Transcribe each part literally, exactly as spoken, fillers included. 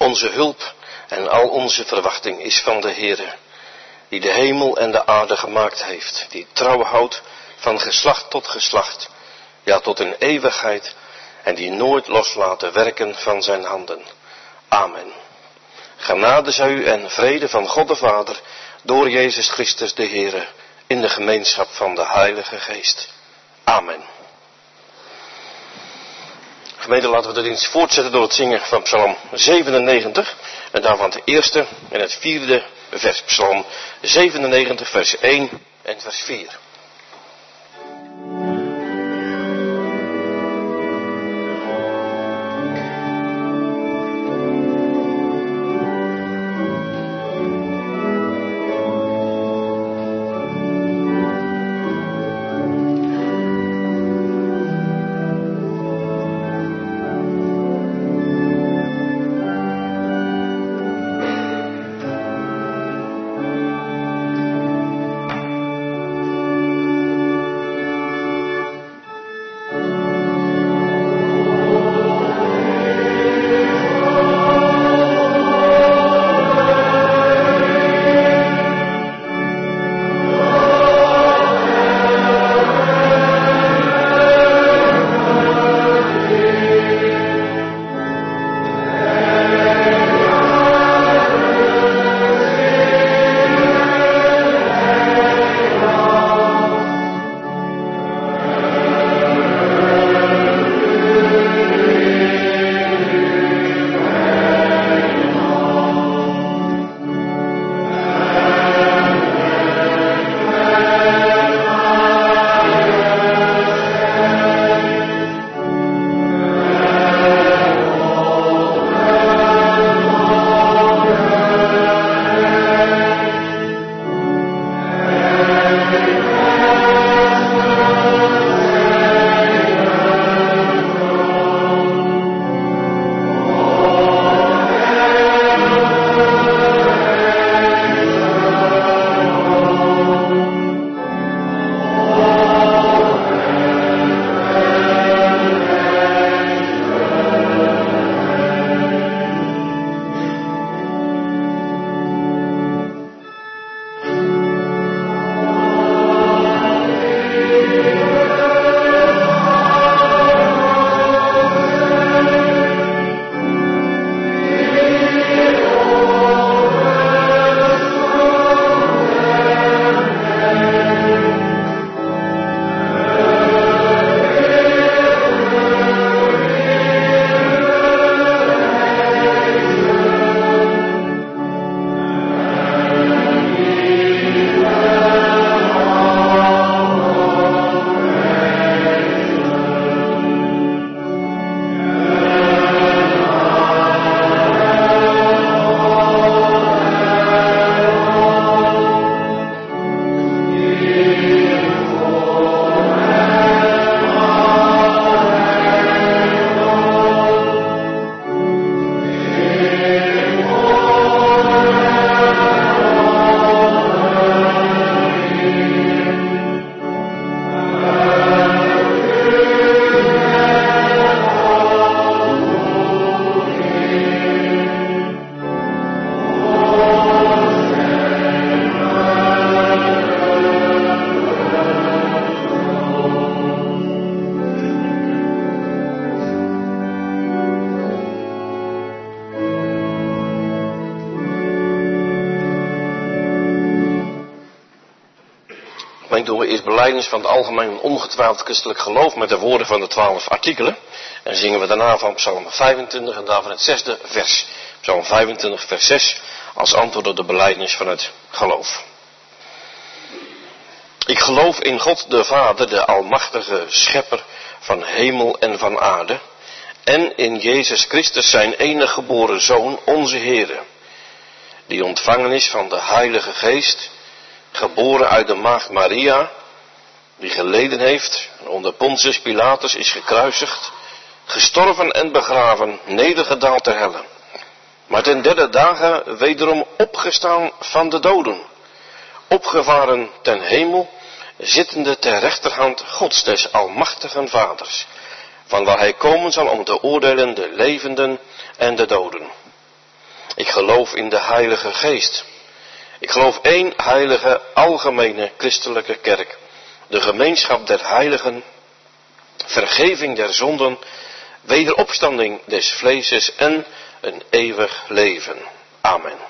Onze hulp en al onze verwachting is van de Heere, die de hemel en de aarde gemaakt heeft, die trouw houdt van geslacht tot geslacht, ja tot in eeuwigheid, en die nooit loslaat de werken van zijn handen. Amen. Genade zij u en vrede van God de Vader, door Jezus Christus de Heere, in de gemeenschap van de Heilige Geest. Amen. Gemeente, laten we de dienst voortzetten door het zingen van Psalm zevenennegentig. En daarvan het eerste en het vierde vers. Psalm zevenennegentig, vers één en vers vier. Doen we eerst belijdenis van het algemeen ongetwijfeld christelijk geloof met de woorden van de twaalf artikelen. En zingen we daarna van Psalm vijfentwintig en daarvan het zesde vers. Psalm vijfentwintig vers zes als antwoord op de belijdenis van het geloof. Ik geloof in God de Vader, de almachtige schepper van hemel en van aarde. En in Jezus Christus zijn enige geboren Zoon, onze Heere. Die ontvangen is van de Heilige Geest, geboren uit de maagd Maria, die geleden heeft, onder Pontius Pilatus is gekruisigd, gestorven en begraven, nedergedaald ter helle. Maar ten derde dagen wederom opgestaan van de doden, opgevaren ten hemel, zittende ter rechterhand Gods des almachtigen Vaders, van waar hij komen zal om te oordelen de levenden en de doden. Ik geloof in de Heilige Geest. Ik geloof één heilige, algemene, christelijke kerk. De gemeenschap der heiligen, vergeving der zonden, wederopstanding des vleeses en een eeuwig leven. Amen.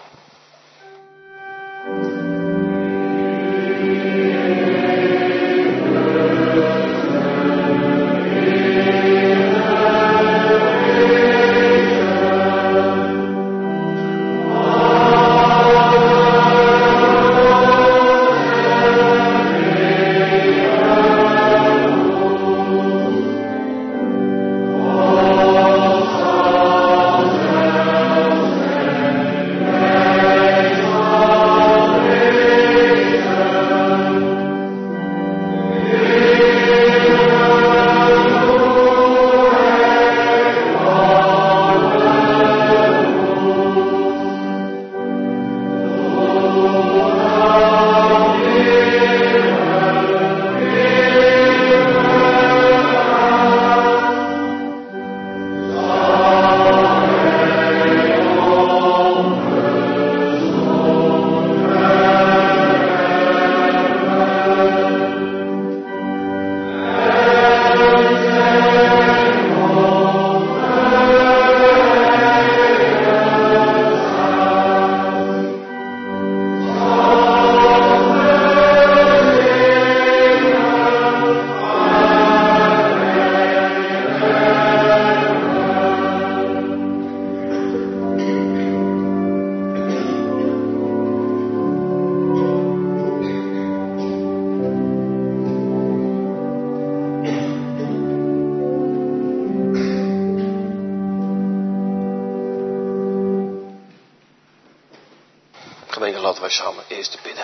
Gemeente, laten wij samen eerst bidden.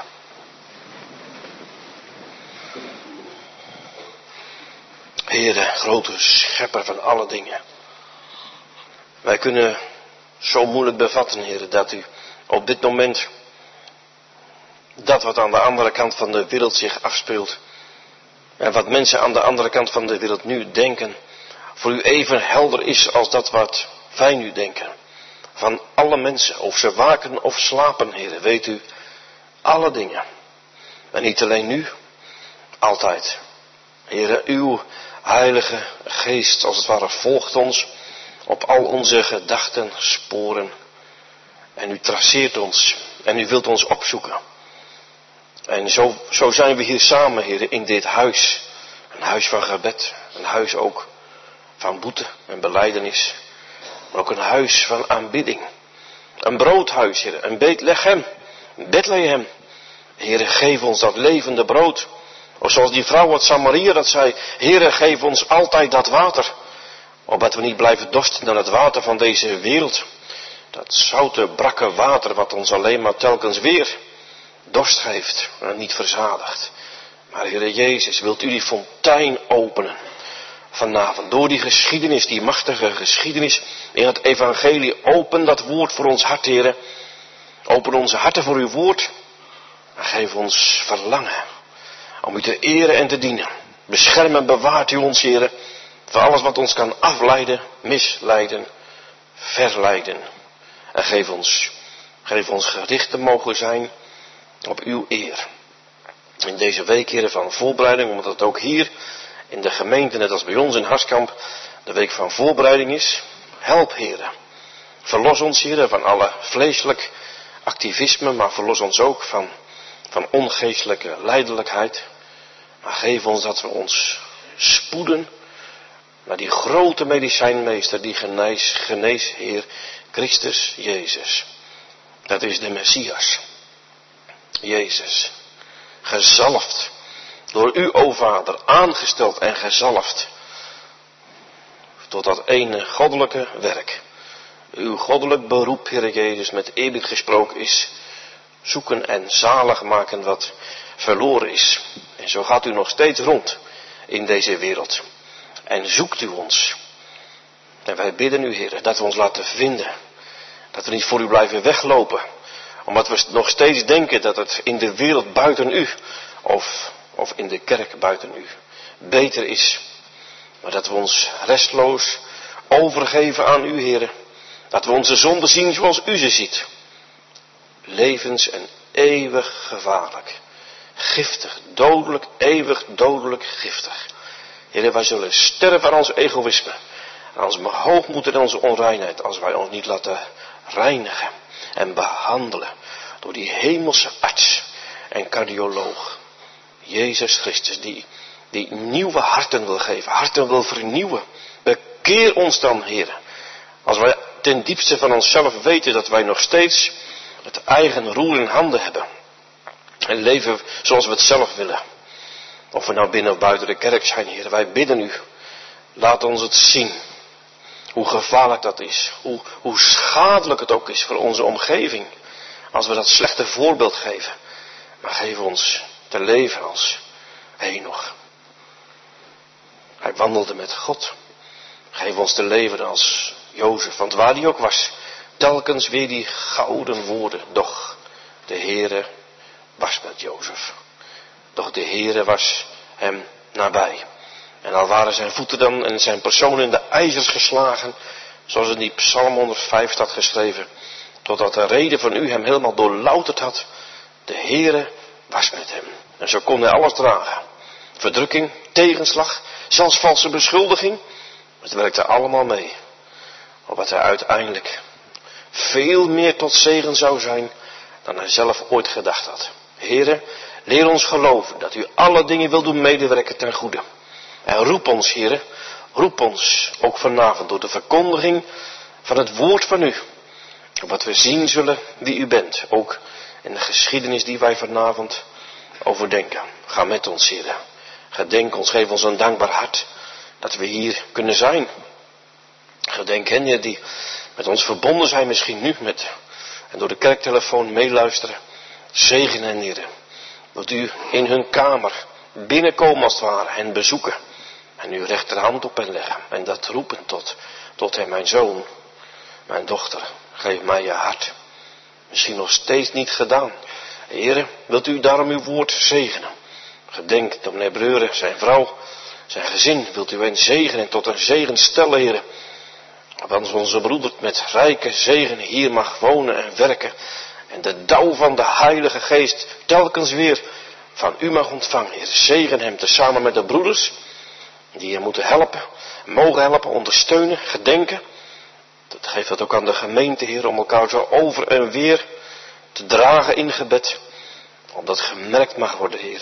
Heere, grote schepper van alle dingen. Wij kunnen zo moeilijk bevatten, Heere, dat u op dit moment dat wat aan de andere kant van de wereld zich afspeelt en wat mensen aan de andere kant van de wereld nu denken, voor u even helder is als dat wat wij nu denken. Van alle mensen, of ze waken of slapen, Heere, weet u alle dingen. En niet alleen nu, altijd. Heere, uw Heilige Geest, als het ware, volgt ons op al onze gedachten, sporen. En u traceert ons en u wilt ons opzoeken. En zo, zo zijn we hier samen, Heere, in dit huis. Een huis van gebed, een huis ook van boete en belijdenis. Maar ook een huis van aanbidding. Een broodhuis, Heere, een Bethlehem, Bethlehem. Heere, geef ons dat levende brood. Of zoals die vrouw uit Samaria dat zei, Heere, geef ons altijd dat water. Opdat we niet blijven dorsten naar het water van deze wereld. Dat zoute, brakke water wat ons alleen maar telkens weer dorst geeft en niet verzadigt. Maar Heere Jezus, wilt u die fontein openen vanavond. Door die geschiedenis, die machtige geschiedenis in het evangelie. Open dat woord voor ons hart, Heere. Open onze harten voor uw woord. En geef ons verlangen om u te eren en te dienen. Bescherm en bewaart u ons, Heere, van alles wat ons kan afleiden, misleiden, verleiden. En geef ons, geef ons gericht te mogen zijn op uw eer. In deze week, Heere, van voorbereiding, omdat het ook hier in de gemeente, net als bij ons in Harskamp, de week van voorbereiding is. Help, Heere. Verlos ons, Heere, van alle vleeselijk activisme, maar verlos ons ook van, van ongeestelijke lijdelijkheid. Maar geef ons dat we ons spoeden naar die grote medicijnmeester, die genees, geneesheer Christus Jezus. Dat is de Messias. Jezus. Gezalfd. Door u, o Vader, aangesteld en gezalfd. Tot dat ene goddelijke werk. Uw goddelijk beroep, Heer Jezus, met eerbied gesproken is. Zoeken en zalig maken wat verloren is. En zo gaat u nog steeds rond in deze wereld. En zoekt u ons. En wij bidden u, Heer, dat we ons laten vinden. Dat we niet voor u blijven weglopen. Omdat we nog steeds denken dat het in de wereld buiten u, of, of in de kerk buiten u, beter is. Maar dat we ons restloos overgeven aan u, Heer. Dat we onze zonden zien zoals u ze ziet. Levens en eeuwig gevaarlijk. Giftig, dodelijk, eeuwig dodelijk giftig. Heer, wij zullen sterven aan ons egoïsme. Aan onze hoogmoed en onze onreinheid. Als wij ons niet laten reinigen en behandelen. Door die hemelse arts en cardioloog. Jezus Christus, die, die nieuwe harten wil geven. Harten wil vernieuwen. Bekeer ons dan, Heer. Als wij ten diepste van onszelf weten dat wij nog steeds het eigen roer in handen hebben. En leven zoals we het zelf willen. Of we nou binnen of buiten de kerk zijn, Heer. Wij bidden u. Laat ons het zien. Hoe gevaarlijk dat is. Hoe, hoe schadelijk het ook is voor onze omgeving. Als we dat slechte voorbeeld geven. Maar geef ons te leven als Henoch. Hij wandelde met God. Geef ons te leven als Jozef. Want waar die ook was. Telkens weer die gouden woorden. Doch de Heere was met Jozef. Doch de Heere was hem nabij. En al waren zijn voeten dan en zijn persoon in de ijzers geslagen. Zoals in die Psalm honderdvijf staat geschreven. Totdat de rede van u hem helemaal doorlouterd had. De Heere was met hem. En zo kon hij alles dragen. Verdrukking, tegenslag, zelfs valse beschuldiging. Het werkte allemaal mee. Opdat hij uiteindelijk veel meer tot zegen zou zijn dan hij zelf ooit gedacht had. Heere, leer ons geloven dat u alle dingen wil doen medewerken ten goede. En roep ons, Heere, roep ons ook vanavond door de verkondiging van het woord van u. Opdat we zien zullen wie u bent. Ook in de geschiedenis die wij vanavond overdenken. Ga met ons, Heere. Gedenk ons, geef ons een dankbaar hart dat we hier kunnen zijn. Gedenk hen die met ons verbonden zijn misschien nu met en door de kerktelefoon meeluisteren. Zegen hen, Heere. Wilt u in hun kamer binnenkomen als het ware, hen bezoeken. En uw rechterhand op hen leggen. En dat roepen tot, tot hem, mijn zoon, mijn dochter, geef mij je hart. Misschien nog steeds niet gedaan. Heere, wilt u daarom uw woord zegenen. Gedenk dat meneer Breuren, zijn vrouw, zijn gezin, wilt u hen zegenen en tot een zegen stellen, Heere. Want onze broeder met rijke zegen hier mag wonen en werken. En de dauw van de Heilige Geest telkens weer van u mag ontvangen, Heer. Zegen hem tezamen met de broeders die hem moeten helpen, mogen helpen, ondersteunen, gedenken. Dat geeft dat ook aan de gemeente, Heer, om elkaar zo over en weer te dragen in gebed. Opdat gemerkt mag worden, Heer.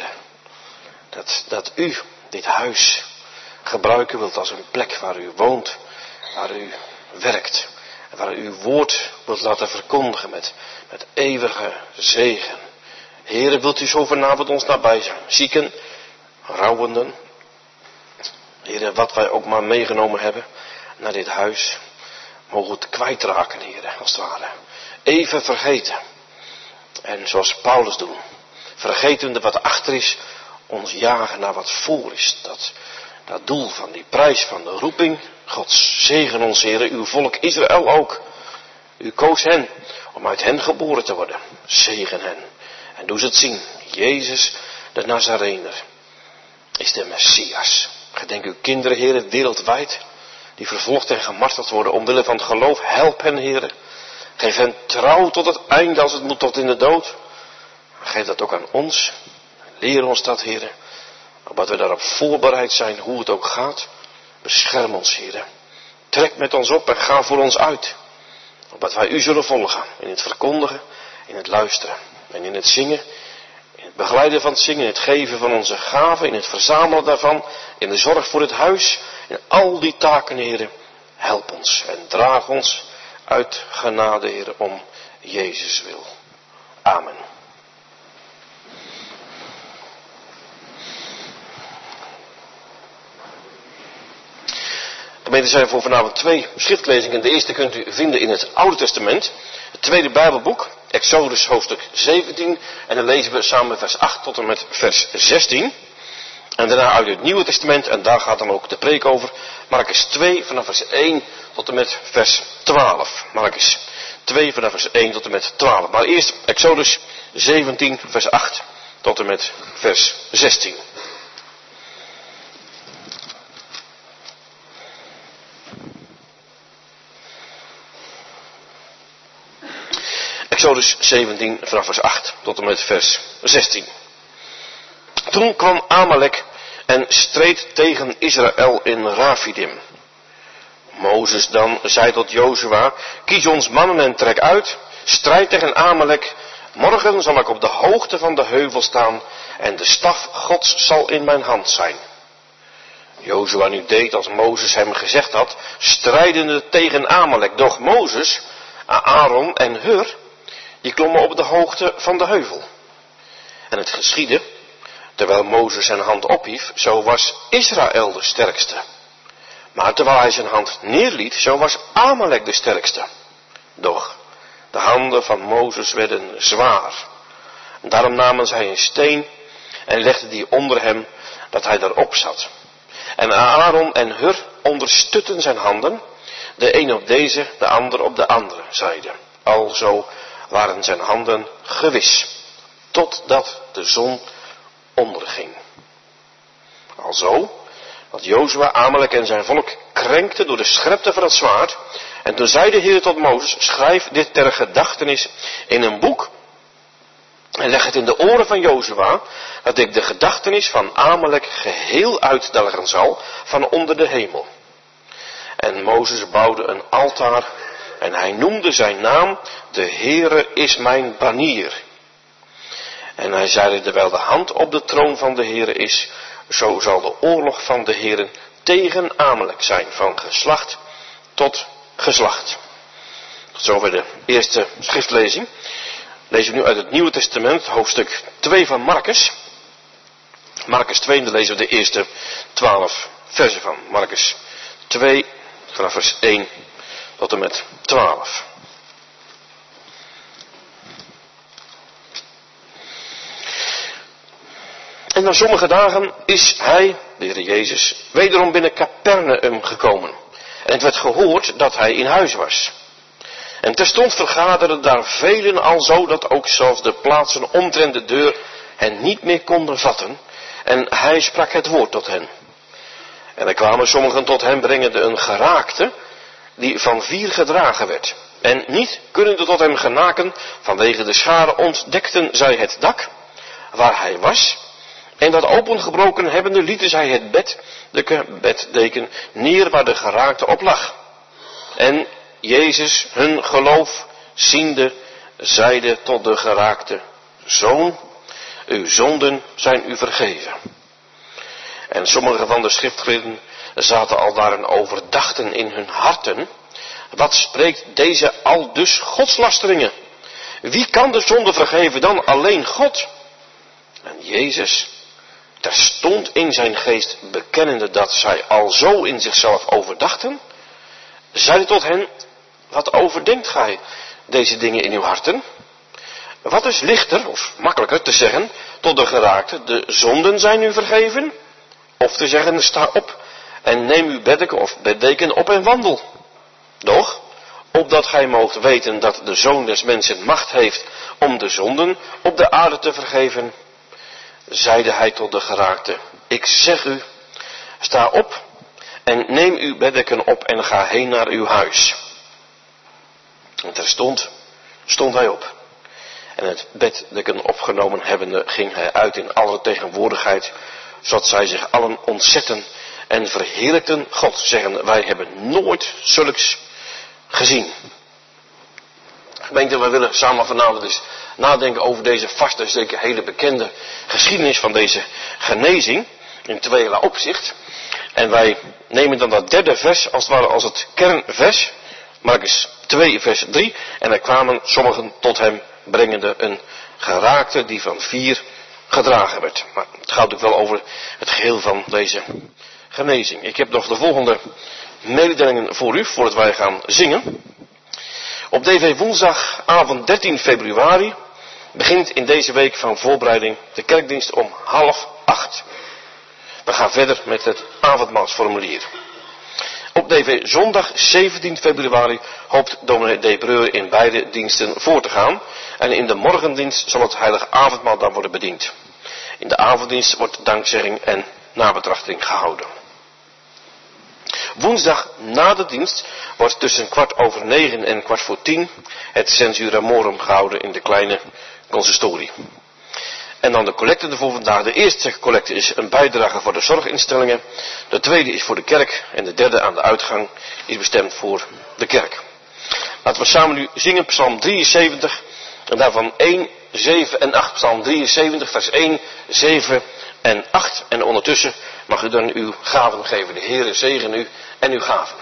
Dat, dat u dit huis gebruiken wilt als een plek waar u woont, waar u werkt. En waar u uw woord wilt laten verkondigen met, met eeuwige zegen. Heere, wilt u zo vanavond ons nabij zijn. Zieken, rouwenden. Heere, wat wij ook maar meegenomen hebben naar dit huis. Mogen we het kwijtraken, Heere, als het ware. Even vergeten. En zoals Paulus doen. Vergetende wat achter is. Ons jagen naar wat voor is. Dat, dat doel van die prijs van de roeping. God zegen ons, Heere, uw volk Israël ook. U koos hen om uit hen geboren te worden. Zegen hen. En doe ze het zien. Jezus de Nazarener is de Messias. Gedenk uw kinderen, Heere, wereldwijd. Die vervolgd en gemarteld worden omwille van het geloof. Help hen, Heere. Geef hen trouw tot het einde als het moet tot in de dood. Geef dat ook aan ons. Leer ons dat, Heere. Opdat we daarop voorbereid zijn hoe het ook gaat. Bescherm ons, Heere. Trek met ons op en ga voor ons uit. Opdat wij u zullen volgen. In het verkondigen, in het luisteren. En in het zingen. In het begeleiden van het zingen. In het geven van onze gaven. In het verzamelen daarvan. In de zorg voor het huis. In al die taken, Heere. Help ons. En draag ons uit genade, Heere. Om Jezus wil. Amen. Er zijn voor vanavond twee schriftlezingen. De eerste kunt u vinden in het Oude Testament. Het tweede Bijbelboek, Exodus hoofdstuk zeventien. En dan lezen we samen vers acht tot en met vers zestien. En daarna uit het Nieuwe Testament. En daar gaat dan ook de preek over. Markus twee vanaf vers één tot en met vers twaalf. Markus twee vanaf vers één tot en met twaalf. Maar eerst Exodus zeventien vers acht tot en met vers zestien. Exodus zeventien vanaf vers acht tot en met vers zestien. Toen kwam Amalek en streed tegen Israël in Rafidim. Mozes dan zei tot Jozua, kies ons mannen en trek uit, strijd tegen Amalek. Morgen zal ik op de hoogte van de heuvel staan en de staf Gods zal in mijn hand zijn. Jozua nu deed als Mozes hem gezegd had, strijdende tegen Amalek. Doch Mozes, Aaron en Hur, die klommen op de hoogte van de heuvel. En het geschiedde, terwijl Mozes zijn hand ophief, zo was Israël de sterkste. Maar terwijl hij zijn hand neerliet, zo was Amalek de sterkste. Doch de handen van Mozes werden zwaar. Daarom namen zij een steen en legden die onder hem, dat hij daarop zat. En Aaron en Hur onderstutten zijn handen, de een op deze, de ander op de andere zijde. Alzo waren zijn handen gewis, totdat de zon onderging. Alzo, dat Jozua Amalek en zijn volk krenkte door de scherpte van het zwaard. En toen zei de Heer tot Mozes, schrijf dit ter gedachtenis in een boek en leg het in de oren van Jozua, dat ik de gedachtenis van Amalek geheel uitdelgen zal van onder de hemel. En Mozes bouwde een altaar en hij noemde zijn naam, de Heere is mijn banier. En hij zeide, terwijl de hand op de troon van de Heere is, zo zal de oorlog van de Heere tegen Amalek zijn, van geslacht tot geslacht. Tot zover de eerste schriftlezing. Lezen we nu uit het Nieuwe Testament, hoofdstuk twee van Marcus. Marcus twee, en daar lezen we de eerste twaalf versen van. Marcus twee, vanaf vers één tot en met twaalf. En na sommige dagen is hij, de Heer Jezus, wederom binnen Capernaum gekomen. En het werd gehoord dat hij in huis was. En terstond vergaderden daar velen al zo dat ook zelfs de plaatsen omtrent de deur hen niet meer konden vatten. En hij sprak het woord tot hen. En er kwamen sommigen tot hem brengende een geraakte, die van vier gedragen werd. En niet kunnende tot hem genaken, vanwege de schare ontdekten zij het dak, waar hij was. En dat opengebroken hebbende lieten zij het bed, de beddeken, neer waar de geraakte op lag. En Jezus, hun geloof ziende, zeide tot de geraakte, Zoon, uw zonden zijn u vergeven. En sommige van de schriftgeleerden zaten al daar en overdachten in hun harten, wat spreekt deze aldus godslasteringen? Wie kan de zonde vergeven dan alleen God? En Jezus, terstond in zijn geest bekennende dat zij al zo in zichzelf overdachten, zeide tot hen, wat overdenkt gij deze dingen in uw harten? Wat is lichter of makkelijker te zeggen tot de geraakte, de zonden zijn u vergeven? Of te zeggen, sta op en neem uw beddeken of beddeken op en wandel. Doch, opdat gij moogt weten dat de Zoon des Mensen macht heeft om de zonden op de aarde te vergeven, zeide hij tot de geraakte, ik zeg u, sta op en neem uw beddeken op en ga heen naar uw huis. En terstond stond hij op. En het beddeken opgenomen hebbende ging hij uit in alle tegenwoordigheid, zodat zij zich allen ontzetten en verheerlijkten God, zeggen, wij hebben nooit zulks gezien. Gemeente, wij willen samen vanavond dus nadenken over deze vaste, zeker hele bekende geschiedenis van deze genezing, in tweeërlei opzicht. En wij nemen dan dat derde vers, als het ware als het kernvers, Marcus twee vers drie, en er kwamen sommigen tot hem brengende een geraakte die van vier gedragen werd. Maar het gaat natuurlijk wel over het geheel van deze genezing. Ik heb nog de volgende mededelingen voor u, voordat wij gaan zingen. Op D V woensdagavond dertien februari begint in deze week van voorbereiding de kerkdienst om half acht. We gaan verder met het avondmaalsformulier. Op D V zondag zeventien februari hoopt dominee D. Breur in beide diensten voor te gaan. En in de morgendienst zal het heilige avondmaal dan worden bediend. In de avonddienst wordt dankzegging en nabetrachting gehouden. Woensdag na de dienst wordt tussen kwart over negen en kwart voor tien het Censura Morum gehouden in de kleine consistorie. En dan de collecte voor vandaag. De eerste collecte is een bijdrage voor de zorginstellingen. De tweede is voor de kerk. En de derde aan de uitgang is bestemd voor de kerk. Laten we samen nu zingen Psalm drieënzeventig. En daarvan één, zeven en acht. Psalm drieënzeventig vers één, zeven en acht. En ondertussen mag u dan uw gaven geven. De Heere zegen u en uw gaven.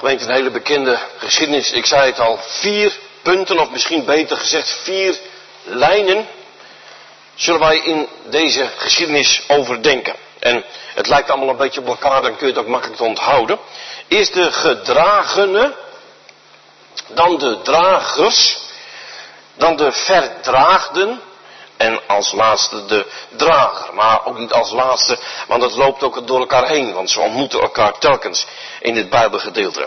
Gemeente, een hele bekende geschiedenis. Ik zei het al, vier punten, of misschien beter gezegd vier lijnen, zullen wij in deze geschiedenis overdenken. En het lijkt allemaal een beetje op elkaar, dan kun je het ook makkelijk onthouden. Eerst de gedragene, dan de dragers, dan de verdraagden en als laatste de drager. Maar ook niet als laatste, want het loopt ook door elkaar heen, want ze ontmoeten elkaar telkens in dit Bijbelgedeelte.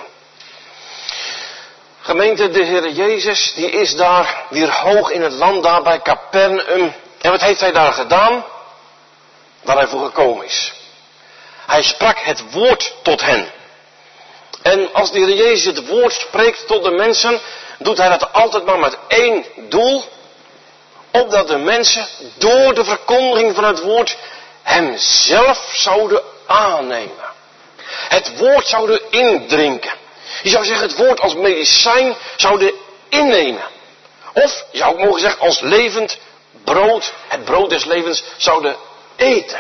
Gemeente, de Heer Jezus, die is daar weer hoog in het land, daar bij Capernaum. En wat heeft hij daar gedaan? Waar hij voor gekomen is. Hij sprak het woord tot hen. En als de Heer Jezus het woord spreekt tot de mensen, doet hij dat altijd maar met één doel. Opdat de mensen door de verkondiging van het woord hem zelf zouden aannemen. Het woord zouden indrinken. Je zou zeggen het woord als medicijn zouden innemen. Of je zou ook mogen zeggen als levend brood, het brood des levens zouden eten.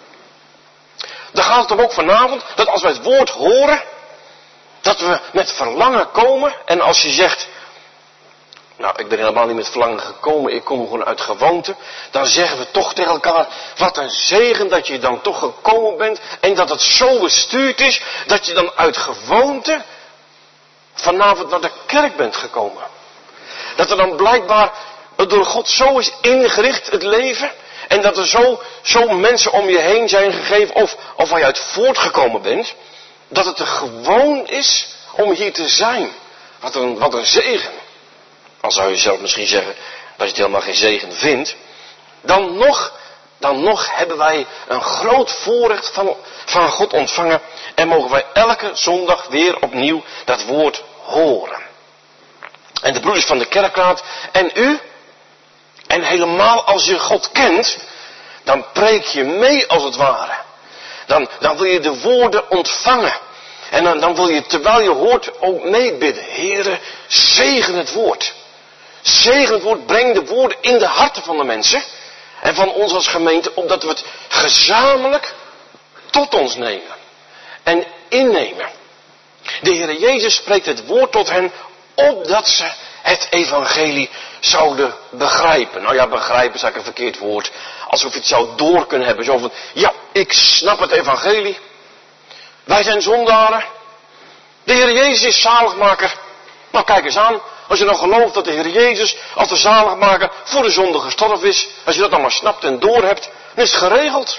Dan gaat het om ook vanavond dat als wij het woord horen, dat we met verlangen komen. En als je zegt, nou ik ben helemaal niet met verlangen gekomen, ik kom gewoon uit gewoonte. Dan zeggen we toch tegen elkaar, wat een zegen dat je dan toch gekomen bent. En dat het zo bestuurd is, dat je dan uit gewoonte vanavond naar de kerk bent gekomen. Dat er dan blijkbaar door God zo is ingericht, het leven. En dat er zo, zo mensen om je heen zijn gegeven, of, of waar je uit voortgekomen bent. Dat het er gewoon is om hier te zijn. Wat een, wat een zegen. Al zou je zelf misschien zeggen dat je het helemaal geen zegen vindt. Dan nog, dan nog hebben wij een groot voorrecht van, van God ontvangen. En mogen wij elke zondag weer opnieuw dat woord horen. En de broeders van de kerkraad en u. En helemaal als je God kent, dan preek je mee als het ware. Dan, dan wil je de woorden ontvangen. En dan, dan wil je, terwijl je hoort, ook meebidden. Heere, zegen het woord. Zegen het woord, breng de woorden in de harten van de mensen. En van ons als gemeente, opdat we het gezamenlijk tot ons nemen. En innemen. De Heere Jezus spreekt het woord tot hen, opdat ze het evangelie zouden begrijpen. Nou ja, begrijpen is eigenlijk een verkeerd woord. Alsof je het zou door kunnen hebben. Zo van, ja, ik snap het evangelie. Wij zijn zondaren. De Heer Jezus is zaligmaker. Nou, kijk eens aan. Als je nou gelooft dat de Heer Jezus als de zaligmaker voor de zonde gestorven is. Als je dat allemaal snapt en doorhebt, dan is het geregeld.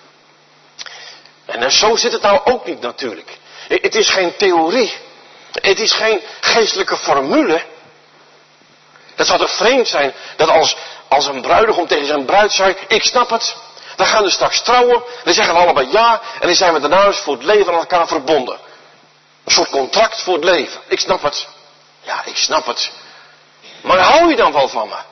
En zo zit het nou ook niet natuurlijk. Het is geen theorie. Het is geen geestelijke formule. Dat zou toch vreemd zijn dat als, als een bruidegom tegen zijn bruid zei, ik snap het. Dan gaan we straks trouwen. Dan zeggen we allebei ja. En dan zijn we daarna dus voor het leven aan elkaar verbonden. Een soort contract voor het leven. Ik snap het. Ja, ik snap het. Maar hou je dan wel van me?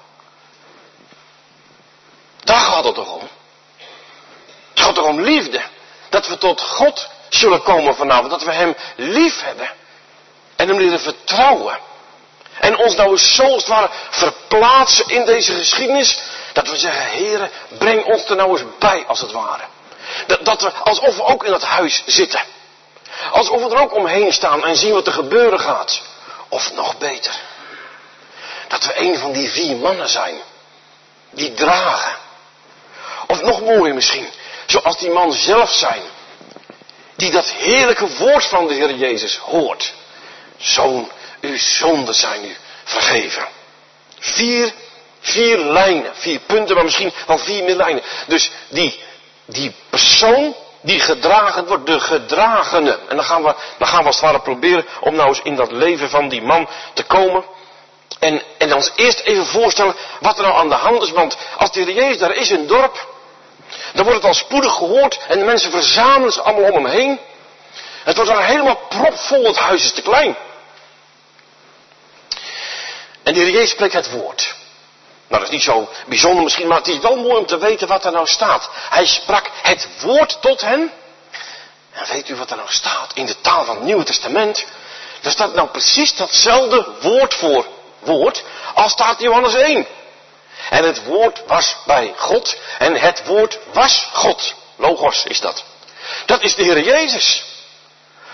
Daar gaat het toch om. Het gaat toch om liefde. Dat we tot God zullen komen vanavond. Dat we hem lief hebben. En hem leren vertrouwen. En ons nou eens zo als het ware verplaatsen in deze geschiedenis. Dat we zeggen, Heere, breng ons er nou eens bij als het ware. Dat, dat we, alsof we ook in dat huis zitten. Alsof we er ook omheen staan en zien wat er gebeuren gaat. Of nog beter. Dat we een van die vier mannen zijn. Die dragen. Of nog mooier misschien. Zoals die man zelf zijn. Die dat heerlijke woord van de Heer Jezus hoort. Zoon, uw zonden zijn u vergeven. Vier, vier lijnen. Vier punten, maar misschien wel vier meer lijnen. Dus die, die persoon die gedragen wordt, de gedragene. En dan gaan we, dan gaan we als het ware proberen om nou eens in dat leven van die man te komen. En, en ons eerst even voorstellen wat er nou aan de hand is. Want als de Heer Jezus daar is in het dorp, dan wordt het al spoedig gehoord. En de mensen verzamelen zich allemaal om hem heen. Het wordt dan helemaal propvol, het huis is te klein. En de Heer Jezus spreekt het woord. Nou, dat is niet zo bijzonder misschien, maar het is wel mooi om te weten wat er nou staat. Hij sprak het woord tot hen. En weet u wat er nou staat in de taal van het Nieuwe Testament? Daar staat nou precies datzelfde woord voor woord als staat in Johannes één. En het woord was bij God en het woord was God. Logos is dat. Dat is de Heer Jezus.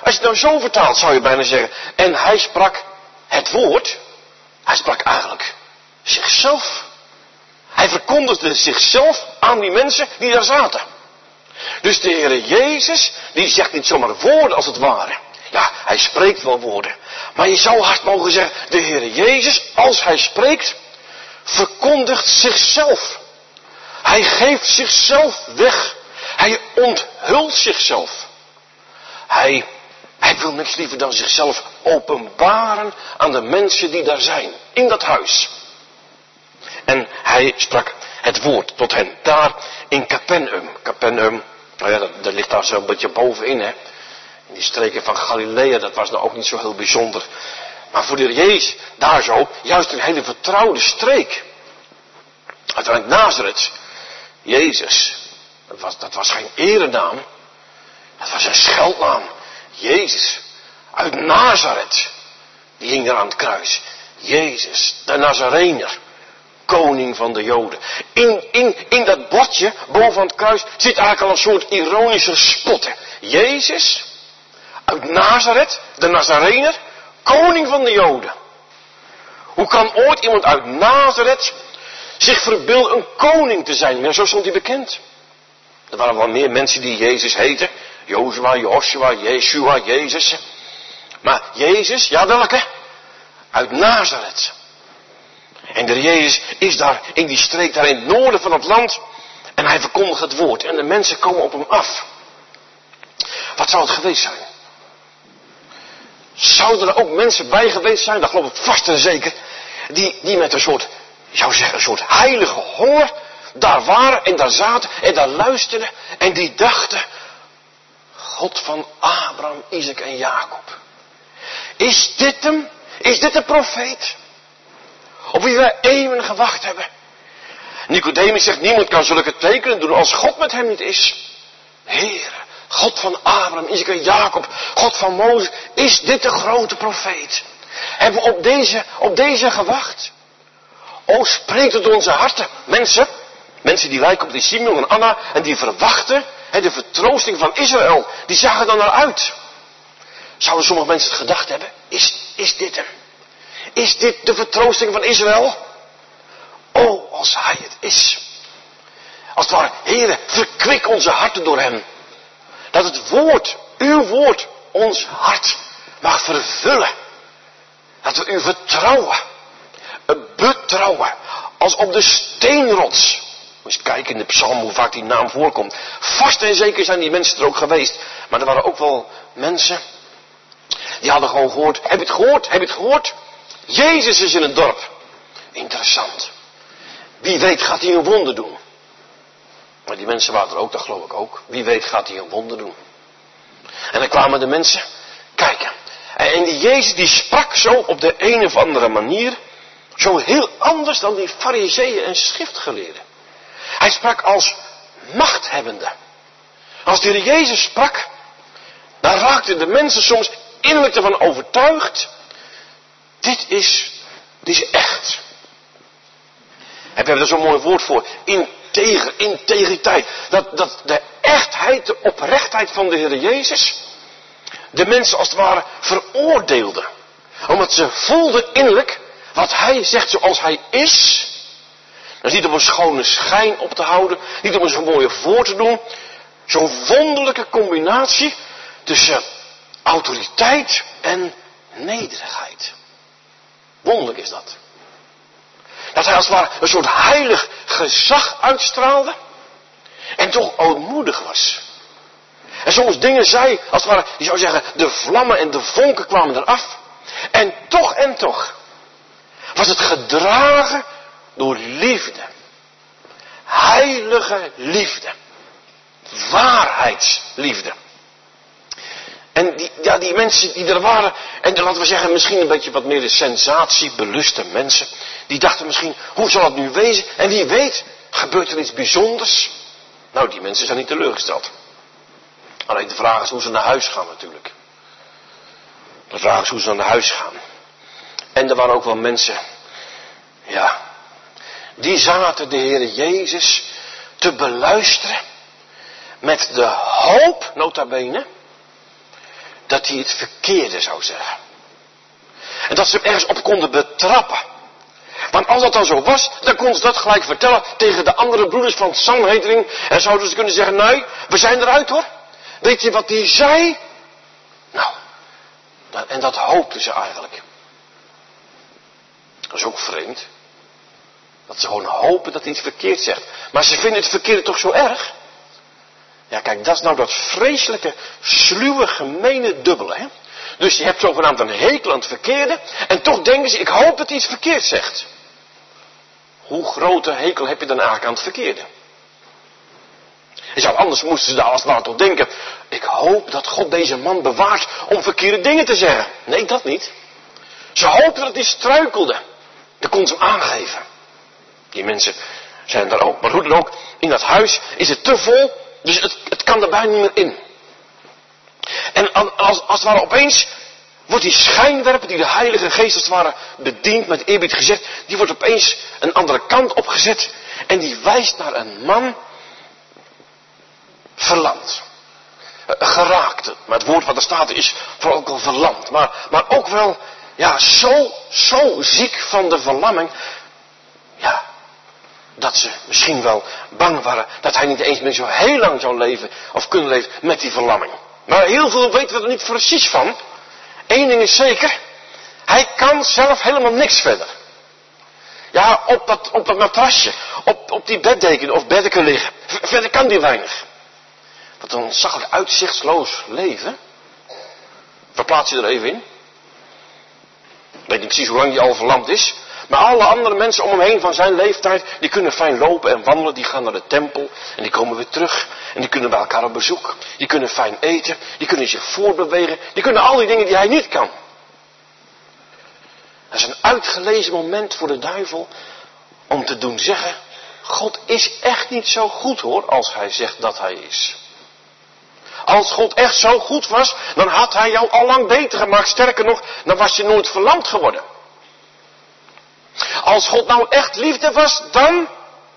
als je het nou zo vertaalt, zou je bijna zeggen. En hij sprak het woord. Hij sprak eigenlijk zichzelf. Hij verkondigde zichzelf aan die mensen die daar zaten. Dus de Heere Jezus, die zegt niet zomaar woorden als het ware. Ja, hij spreekt wel woorden. Maar je zou hard mogen zeggen, de Heere Jezus, als hij spreekt, verkondigt zichzelf. Hij geeft zichzelf weg. Hij onthult zichzelf. Hij, hij wil niks liever dan zichzelf openbaren aan de mensen die daar zijn. In dat huis. En hij sprak het woord tot hen. Daar in Capernaum. Capernaum, nou ja, dat, dat ligt daar zo'n beetje bovenin, hè. In die streken van Galilea, dat was nou ook niet zo heel bijzonder. Maar voor de Heer Jezus, daar zo, juist een hele vertrouwde streek. Uiteindelijk Nazareth. Jezus, dat was, dat was geen erenaam. Dat was een scheldnaam. Jezus, uit Nazareth. Die hing er aan het kruis. Jezus, de Nazarener. Koning van de Joden. In, in, in dat bordje boven het kruis zit eigenlijk al een soort ironische spotten. Jezus, uit Nazareth, de Nazarener, koning van de Joden. Hoe kan ooit iemand uit Nazareth zich verbeelden een koning te zijn? Ja, zo stond hij bekend. Er waren wel meer mensen die Jezus heten. Jozua, Joshua, Yeshua, Jezus. Maar Jezus, ja welke? Uit Nazareth. En de Jezus is daar in die streek, daar in het noorden van het land. En hij verkondigt het woord. En de mensen komen op hem af. Wat zou het geweest zijn? Zouden er ook mensen bij geweest zijn, dat geloof ik vast en zeker. Die, die met een soort, ik zou zeggen, een soort heilige honger daar waren en daar zaten en daar luisterden. En die dachten, God van Abraham, Isaac en Jacob. Is dit hem? Is dit de profeet? Op wie wij eeuwen gewacht hebben. Nicodemus zegt, niemand kan zulke tekenen doen als God met hem niet is. Heere, God van Abraham, Isaac en Jacob, God van Mozes, is dit de grote profeet? Hebben we op deze, op deze gewacht? O, spreekt het onze harten. Mensen, mensen die lijken op die Simeon en Anna en die verwachten he, de vertroosting van Israël. Die zagen dan naar uit. Zouden sommige mensen het gedacht hebben, is, is dit hem? Is dit de vertroosting van Israël? O, als hij het is. Als het ware, Heere, verkwik onze harten door hem. Dat het woord, uw woord, ons hart mag vervullen. Dat we u vertrouwen. Betrouwen. Als op de steenrots. Moet je kijken in de psalm hoe vaak die naam voorkomt. Vast en zeker zijn die mensen er ook geweest. Maar er waren ook wel mensen. Die hadden gewoon gehoord. Heb je het gehoord? Heb je het gehoord? Jezus is in het dorp. Interessant. Wie weet gaat hij een wonder doen. Maar die mensen waren er ook, dat geloof ik ook. Wie weet gaat hij een wonder doen. En dan kwamen de mensen kijken. En die Jezus die sprak zo op de een of andere manier. Zo heel anders dan die fariseeën en schriftgeleerden. Hij sprak als machthebbende. Als de Heer Jezus sprak. Dan raakten de mensen soms innerlijk ervan overtuigd. Dit is, dit is echt. Heb je er zo'n mooi woord voor? Integer, integriteit. Dat, dat de echtheid, de oprechtheid van de Heer Jezus. De mensen als het ware veroordeelde. Omdat ze voelden innerlijk wat hij zegt zoals hij is. Dat is niet om een schone schijn op te houden. Niet om een zo'n mooie voor te doen. Zo'n wonderlijke combinatie tussen autoriteit en nederigheid. Wonderlijk is dat. Dat hij als het ware een soort heilig gezag uitstraalde. En toch ootmoedig was. En soms dingen zei, als het ware, je zou zeggen, de vlammen en de vonken kwamen eraf. En toch en toch was het gedragen door liefde. Heilige liefde. Waarheidsliefde. En die, ja, die mensen die er waren, en laten we zeggen misschien een beetje wat meer de sensatiebeluste mensen. Die dachten misschien, hoe zal het nu wezen? En wie weet, gebeurt er iets bijzonders? Nou, die mensen zijn niet teleurgesteld. Alleen de vraag is hoe ze naar huis gaan natuurlijk. De vraag is hoe ze naar huis gaan. En er waren ook wel mensen, ja, die zaten de Heer Jezus te beluisteren met de hoop, nota bene, dat hij het verkeerde zou zeggen. En dat ze hem ergens op konden betrappen. Want als dat dan zo was, dan konden ze dat gelijk vertellen tegen de andere broeders van het Sanhedrin. En zouden ze kunnen zeggen, nee, we zijn eruit hoor. Weet je wat hij zei? Nou, dat, en dat hoopten ze eigenlijk. Dat is ook vreemd. Dat ze gewoon hopen dat hij iets verkeerd zegt. Maar ze vinden het verkeerde toch zo erg? Ja, kijk, dat is nou dat vreselijke, sluwe, gemene dubbele. Hè? Dus je hebt zogenaamd een hekel aan het verkeerde. En toch denken ze, ik hoop dat hij iets verkeerd zegt. Hoe grote hekel heb je dan eigenlijk aan het verkeerde? Je zou, anders moesten ze daar als het ware toch denken, ik hoop dat God deze man bewaart om verkeerde dingen te zeggen. Nee, dat niet. Ze hoopten dat hij struikelde. Dat kon ze hem aangeven. Die mensen zijn daar ook. Maar hoe dan ook, in dat huis is het te vol, dus het, het kan er bijna niet meer in. En als, als het ware opeens wordt die schijnwerper die de Heilige Geest als het ware bedient met eerbied gezegd, die wordt opeens een andere kant opgezet en die wijst naar een man verlamd. Geraakt. Maar het woord wat er staat is vooral ook wel verlamd. Maar, maar ook wel, ja, zo, zo ziek van de verlamming. Ja, dat ze misschien wel bang waren dat hij niet eens meer zo heel lang zou leven of kunnen leven met die verlamming. Maar heel veel weten we er niet precies van. Eén ding is zeker, hij kan zelf helemaal niks verder. Ja, op dat, op dat matrasje, op, op die beddeken of beddeken liggen. V- verder kan die weinig. Wat een ontzaglijk uitzichtsloos leven. Verplaats je er even in. Ik weet niet precies hoe lang hij al verlamd is. Maar alle andere mensen om hem heen van zijn leeftijd, die kunnen fijn lopen en wandelen. Die gaan naar de tempel en die komen weer terug. En die kunnen bij elkaar op bezoek. Die kunnen fijn eten. Die kunnen zich voortbewegen. Die kunnen al die dingen die hij niet kan. Dat is een uitgelezen moment voor de duivel om te doen zeggen, God is echt niet zo goed hoor, als hij zegt dat hij is. Als God echt zo goed was, dan had hij jou al lang beter gemaakt. Sterker nog, dan was je nooit verlamd geworden. Als God nou echt liefde was, dan,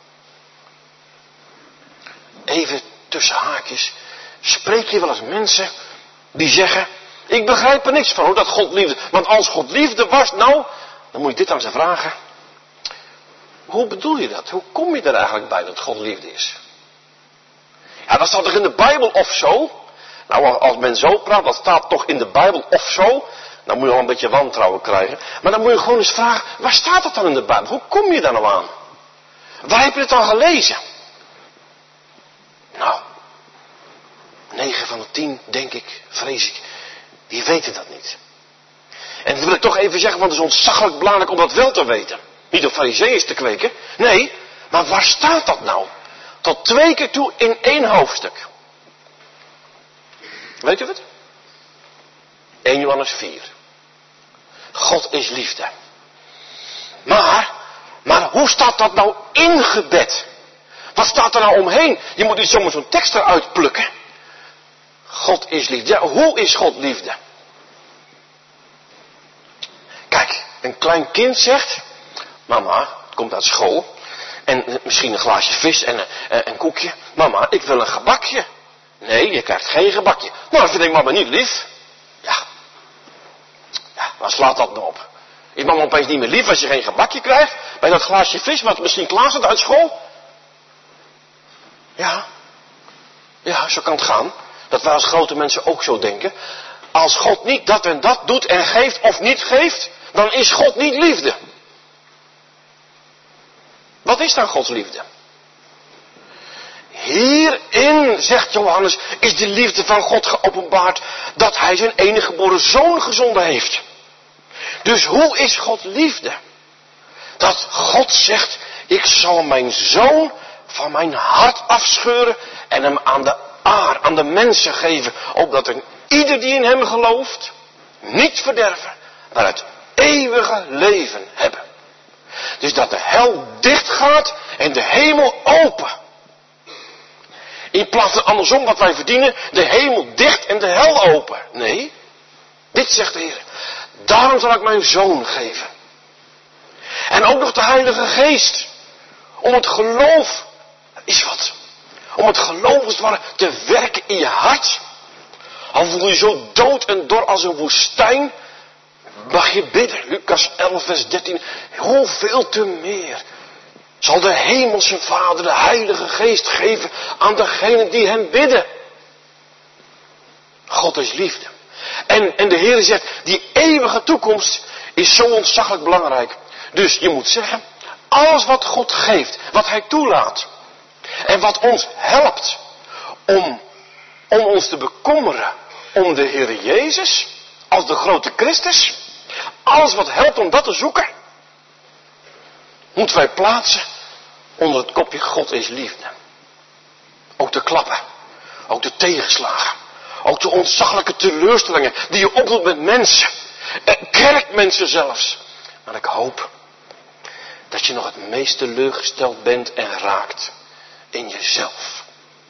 even tussen haakjes, spreek je wel eens mensen die zeggen, ik begrijp er niks van hoor, dat God liefde. Want als God liefde was, nou, dan moet je dit aan ze vragen. Hoe bedoel je dat? Hoe kom je er eigenlijk bij dat God liefde is? Ja, dat staat toch in de Bijbel of zo? Nou, als men zo praat, dat staat toch in de Bijbel of zo? Dan moet je wel een beetje wantrouwen krijgen. Maar dan moet je gewoon eens vragen, waar staat het dan in de Bijbel? Hoe kom je daar nou aan? Waar heb je het al gelezen? Nou, negen van de tien, denk ik, vrees ik, die weten dat niet. En dat wil ik toch even zeggen, want het is ontzaglijk belangrijk om dat wel te weten. Niet om farizeeërs te kweken. Nee, maar waar staat dat nou? Tot twee keer toe in één hoofdstuk. Weet u het? Eerste Johannes vier. God is liefde. Maar, maar hoe staat dat nou ingebed? Wat staat er nou omheen? Je moet niet zomaar zo'n tekst eruit plukken. God is liefde. Ja, hoe is God liefde? Kijk, een klein kind zegt, mama, komt uit school. En misschien een glaasje vis en een, een koekje. Mama, ik wil een gebakje. Nee, je krijgt geen gebakje. Nou, dat vind ik mama niet lief. Ja. Ja, waar slaat dat nou op? Is mama opeens niet meer lief als je geen gebakje krijgt? Bij dat glaasje vis wat misschien klaar staat uit school? Ja. Ja, zo kan het gaan. Dat wij als grote mensen ook zo denken. Als God niet dat en dat doet en geeft of niet geeft, dan is God niet liefde. Wat is dan Gods liefde? Hierin, zegt Johannes, is de liefde van God geopenbaard, dat hij zijn enige geboren zoon gezonden heeft. Dus hoe is God liefde? Dat God zegt, ik zal mijn zoon van mijn hart afscheuren en hem aan de aar, aan de mensen geven, opdat er ieder die in hem gelooft, niet verderven, maar het eeuwige leven hebben. Dus dat de hel dicht gaat en de hemel open. In plaats van andersom wat wij verdienen, de hemel dicht en de hel open. Nee, dit zegt de Heer. Daarom zal ik mijn zoon geven. En ook nog de Heilige Geest. Om het geloof, is wat. Om het geloof als het ware te werken in je hart. Al voel je zo dood en dor als een woestijn, mag je bidden. Lucas elf vers dertien. Hoeveel te meer zal de hemelse Vader de Heilige Geest geven aan degenen die hem bidden. God is liefde. En, en de Heer zegt, die eeuwige toekomst is zo ontzaglijk belangrijk. Dus je moet zeggen, alles wat God geeft, wat hij toelaat. En wat ons helpt om, om ons te bekommeren om de Heer Jezus als de grote Christus. Alles wat helpt om dat te zoeken, moeten wij plaatsen onder het kopje God is liefde. Ook de klappen, ook de tegenslagen, ook de ontzaglijke teleurstellingen die je opdoet met mensen. Kerkmensen zelfs. Maar ik hoop dat je nog het meest teleurgesteld bent en raakt in jezelf.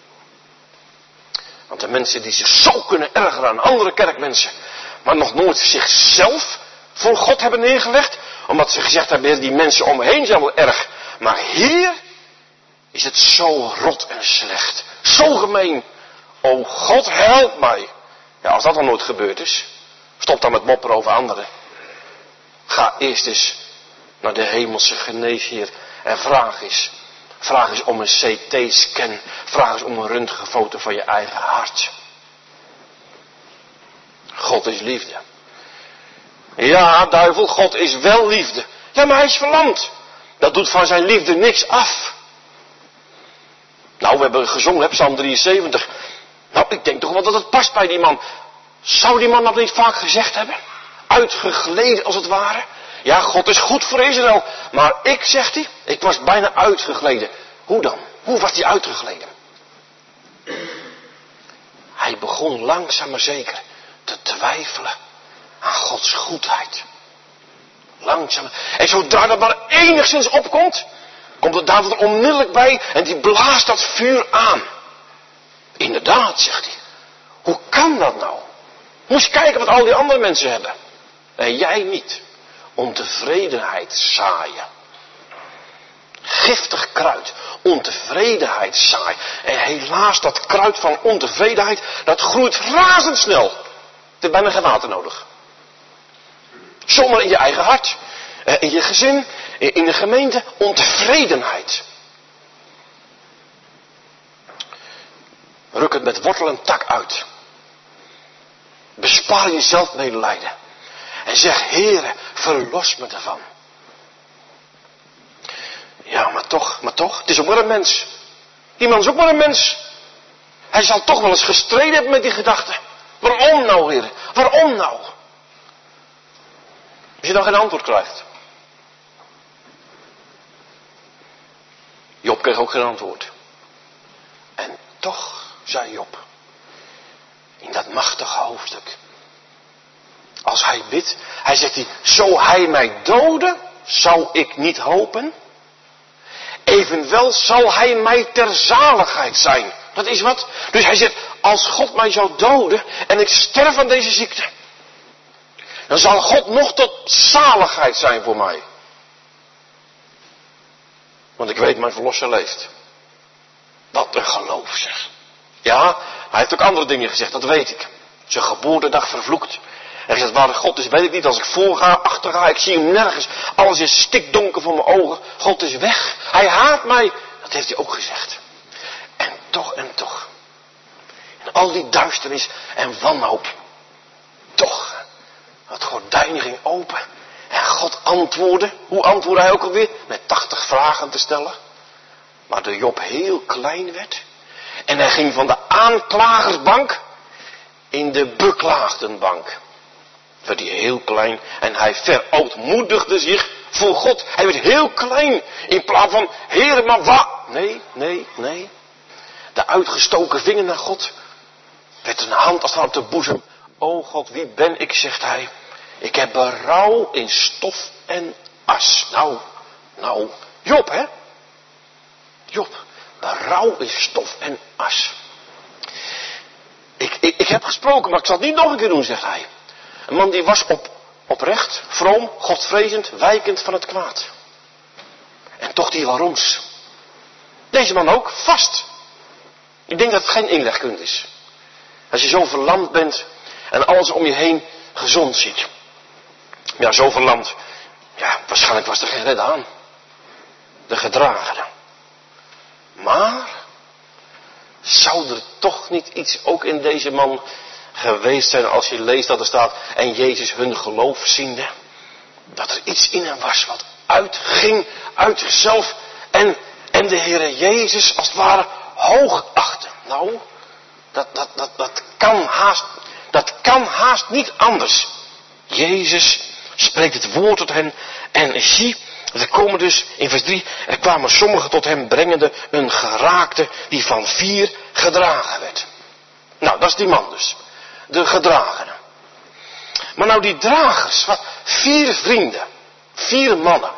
Want de mensen die zich zo kunnen ergeren aan andere kerkmensen, maar nog nooit zichzelf voor God hebben neergelegd, omdat ze gezegd hebben, die mensen om me heen zijn wel erg. Maar hier is het zo rot en slecht. Zo gemeen. O God, help mij. Ja, als dat dan nooit gebeurd is, stop dan met mopperen over anderen. Ga eerst eens naar de hemelse geneesheer en vraag eens. Vraag eens om een C T-scan. Vraag eens om een röntgenfoto van je eigen hart. God is liefde. Ja, duivel, God is wel liefde. Ja, maar hij is verlamd. Dat doet van zijn liefde niks af. Nou, we hebben gezongen, hè, Psalm drieënzeventig. Nou, ik denk toch wel dat het past bij die man. Zou die man dat niet vaak gezegd hebben? Uitgegleden als het ware. Ja, God is goed voor Israël. Maar ik, zegt hij, ik was bijna uitgegleden. Hoe dan? Hoe was hij uitgegleden? Hij begon langzaam maar zeker te twijfelen aan Gods goedheid. Langzaam. En zodra dat maar enigszins opkomt, komt de duivel er onmiddellijk bij en die blaast dat vuur aan. Inderdaad, zegt hij. Hoe kan dat nou? Moest je kijken wat al die andere mensen hebben. En jij niet. Ontevredenheid zaaien. Giftig kruid. Ontevredenheid zaaien. En helaas, dat kruid van ontevredenheid, dat groeit razendsnel. Het heeft bijna geen water nodig. Zomaar in je eigen hart. In je gezin. In de gemeente. Ontevredenheid. Ruk het met wortel en tak uit. Bespaar jezelf medelijden. En zeg, Heere, verlos me ervan. Ja, maar toch, maar toch, het is ook maar een mens. Die man is ook maar een mens. Hij zal toch wel eens gestreden hebben met die gedachten. Waarom nou, Heere? Waarom nou? Als je dan geen antwoord krijgt. Job kreeg ook geen antwoord. En toch, zei Job, in dat machtige hoofdstuk, als hij bidt, hij zegt hij, zo hij mij doden, zou ik niet hopen. Evenwel zal hij mij ter zaligheid zijn. Dat is wat. Dus hij zegt, als God mij zou doden en ik sterf aan deze ziekte, dan zal God nog tot zaligheid zijn voor mij. Want ik weet, mijn verlosser leeft. Wat een geloof, zeg. Ja, hij heeft ook andere dingen gezegd, dat weet ik. Zijn geboortedag vervloekt. En hij zegt, waar God is, weet ik niet. Als ik voorga, achterga, ik zie hem nergens. Alles is stikdonker voor mijn ogen. God is weg. Hij haat mij. Dat heeft hij ook gezegd. En toch, en toch. En al die duisternis en wanhoop. Toch. Het gordijn ging open. En God antwoordde. Hoe antwoordde hij ook alweer? Met tachtig vragen te stellen. Maar de Job heel klein werd. En hij ging van de aanklagersbank in de beklaagdenbank. Werd hij heel klein en hij verootmoedigde zich voor God. Hij werd heel klein in plaats van, Heer, maar wat? Nee, nee, nee. De uitgestoken vinger naar God werd een hand als het op de boezem. O God, wie ben ik, zegt hij. Ik heb berouw in stof en as. Nou, nou, Job, hè? Job, berouw in stof en as. Ik, ik, ik heb gesproken, maar ik zal het niet nog een keer doen, zegt hij. Een man die was op, oprecht, vroom, godvrezend, wijkend van het kwaad. En toch die waaroms. Deze man ook, vast. Ik denk dat het geen inlegkunde is. Als je zo verlamd bent en alles om je heen gezond ziet. Ja, zo verlamd. Ja, waarschijnlijk was er geen red aan. De gedragene. Maar zou er toch niet iets ook in deze man geweest zijn als je leest dat er staat en Jezus hun geloof ziende? Dat er iets in hem was wat uitging uit zichzelf en, en de Heere Jezus als het ware hoog achtte. Nou, dat, dat, dat, dat, kan haast, dat kan haast niet anders. Jezus spreekt het woord tot hen en zie, er komen dus in vers drie, er kwamen sommigen tot hem brengende een geraakte die van vier gedragen werd. Nou, dat is die man dus. De gedragene. Maar nou die dragers, wat, vier vrienden, vier mannen.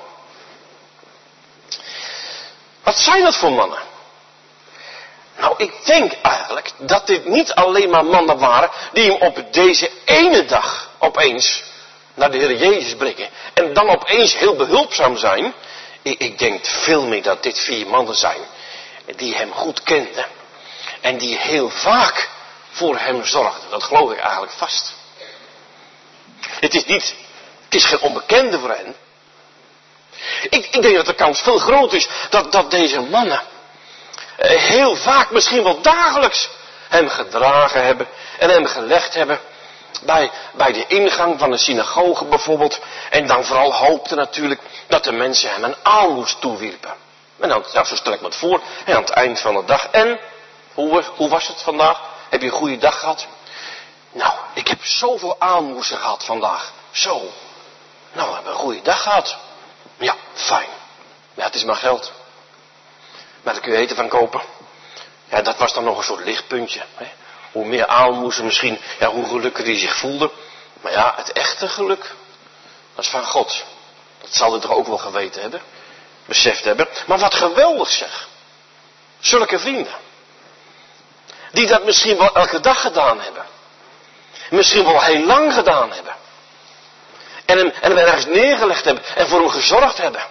Wat zijn dat voor mannen? Nou, ik denk eigenlijk dat dit niet alleen maar mannen waren die hem op deze ene dag opeens naar de Heer Jezus brengen. En dan opeens heel behulpzaam zijn. Ik, ik denk veel meer dat dit vier mannen zijn die hem goed kenden. En die heel vaak voor hem zorgden. Dat geloof ik eigenlijk vast. Het is niet, het is geen onbekende voor hen. Ik, ik denk dat de kans veel groter is dat, dat deze mannen heel vaak, misschien wel dagelijks, hem gedragen hebben en hem gelegd hebben bij, bij de ingang van een synagoge bijvoorbeeld. En dan vooral hoopten natuurlijk dat de mensen hem een aalmoes toewierpen. En dan, ja, zo stel ik me het voor, en aan het eind van de dag. En, hoe, hoe was het vandaag? Heb je een goede dag gehad? Nou, ik heb zoveel aalmoezen gehad vandaag. Zo. Nou, we hebben een goede dag gehad. Ja, fijn. Ja, het is maar geld. Maar daar kun je eten van kopen. Ja, dat was dan nog een soort lichtpuntje. Hè? Hoe meer aalmoezen misschien, ja, hoe gelukkiger hij zich voelde. Maar ja, het echte geluk, dat is van God. Dat zal hij toch ook wel geweten hebben. Beseft hebben. Maar wat geweldig zeg. Zulke vrienden. Die dat misschien wel elke dag gedaan hebben. Misschien wel heel lang gedaan hebben. En hem, en hem ergens neergelegd hebben. En voor hem gezorgd hebben.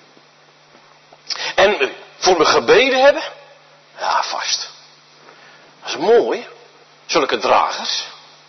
En voor hem gebeden hebben. Ja, vast. Dat is mooi. Zulke dragers.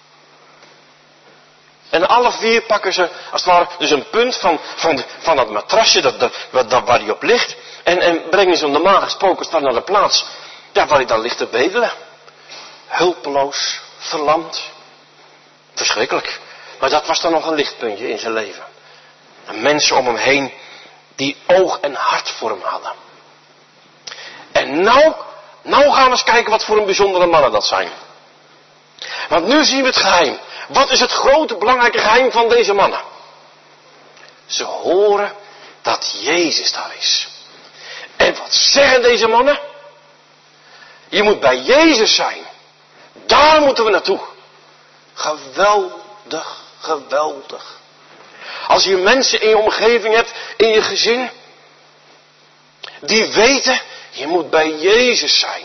En alle vier pakken ze, als het ware, dus een punt van, van, van dat matrasje dat, dat, dat, waar hij op ligt. En, en brengen ze hem normaal gesproken als naar de plaats, ja, waar hij dan ligt te bedelen. Hulpeloos, verlamd. Verschrikkelijk. Maar dat was dan nog een lichtpuntje in zijn leven. En mensen om hem heen die oog en hart voor hem hadden. En nou, nou gaan we eens kijken wat voor een bijzondere mannen dat zijn. Want nu zien we het geheim. Wat is het grote belangrijke geheim van deze mannen? Ze horen dat Jezus daar is. En wat zeggen deze mannen? Je moet bij Jezus zijn. Daar moeten we naartoe. Geweldig, geweldig. Als je mensen in je omgeving hebt, in je gezin, die weten, je moet bij Jezus zijn.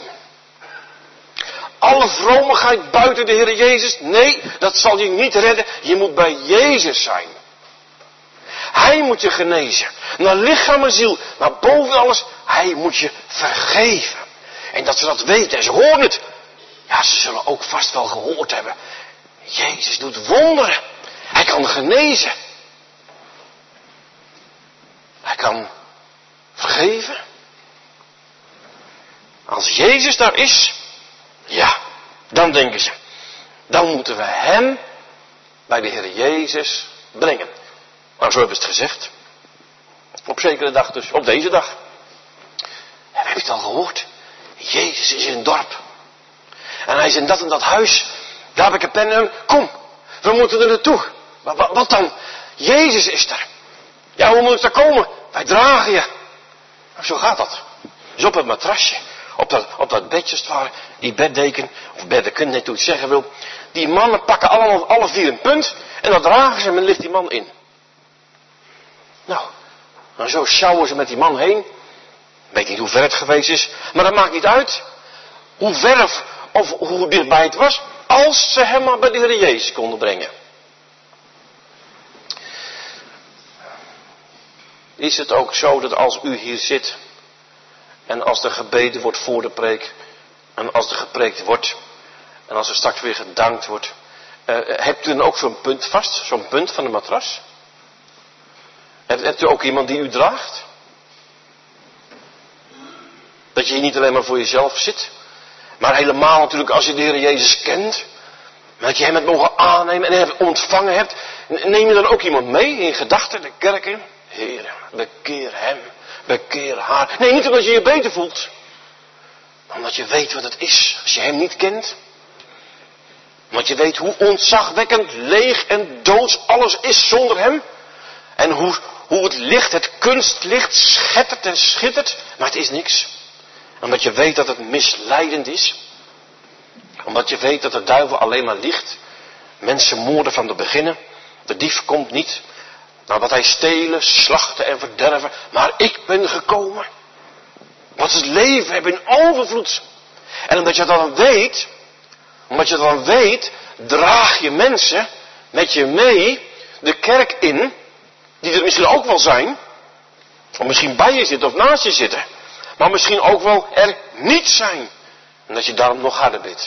Alle vromigheid buiten de Heer Jezus, nee, dat zal je niet redden. Je moet bij Jezus zijn. Hij moet je genezen. Naar lichaam en ziel, maar boven alles, hij moet je vergeven. En dat ze dat weten en ze horen het. Ja, ze zullen ook vast wel gehoord hebben. Jezus doet wonderen. Hij kan genezen. Hij kan vergeven. Als Jezus daar is, ja, dan denken ze, dan moeten we hem bij de Heer Jezus brengen. Nou, zo hebben ze het gezegd. Op zekere dag dus, op deze dag. En heb je het al gehoord? Jezus is in het dorp. En hij is in dat en dat huis. Daar heb ik een pen en kom, we moeten er naartoe. Wat, wat, wat dan? Jezus is er. Ja, hoe moet ik daar komen? Wij dragen je. Nou, zo gaat dat. Dus op het matrasje. Op dat, op dat bedje, als het ware, die beddeken, of beddenkind, net hoe het zeggen wil. Die mannen pakken allemaal, alle vier een punt, en dan dragen ze hem en ligt die man in. Nou, nou zo sjouwen ze met die man heen. Ik weet niet hoe ver het geweest is, maar dat maakt niet uit. Hoe ver of, of hoe dichtbij het was, als ze hem maar bij de Heer Jezus konden brengen. Is het ook zo dat als u hier zit, en als er gebeden wordt voor de preek, en als er gepreekt wordt, En als er straks weer gedankt wordt, uh, hebt u dan ook zo'n punt vast? Zo'n punt van de matras? Hebt, hebt u ook iemand die u draagt? Dat je hier niet alleen maar voor jezelf zit, maar helemaal natuurlijk als je de Heer Jezus kent. Maar dat je hem hebt mogen aannemen en hem ontvangen hebt. Neem je dan ook iemand mee in gedachten, de kerk in? Heer, bekeer hem, bekeer haar. Nee, niet omdat je je beter voelt. Maar omdat je weet wat het is als je hem niet kent. Omdat je weet hoe ontzagwekkend, leeg en doods alles is zonder hem. En hoe, hoe het licht, het kunstlicht schettert en schittert. Maar het is niks. Omdat je weet dat het misleidend is. Omdat je weet dat de duivel alleen maar liegt. Mensen moorden van de beginnen. De dief komt niet. Nou, wat hij stelen, slachten en verderven. Maar ik ben gekomen. Wat is het leven hebben in overvloed. En omdat je dat dan weet. Omdat je dat dan weet. Draag je mensen met je mee de kerk in. Die er misschien ook wel zijn. Of misschien bij je zitten of naast je zitten. Maar misschien ook wel er niet zijn. En dat je daarom nog harder bidt.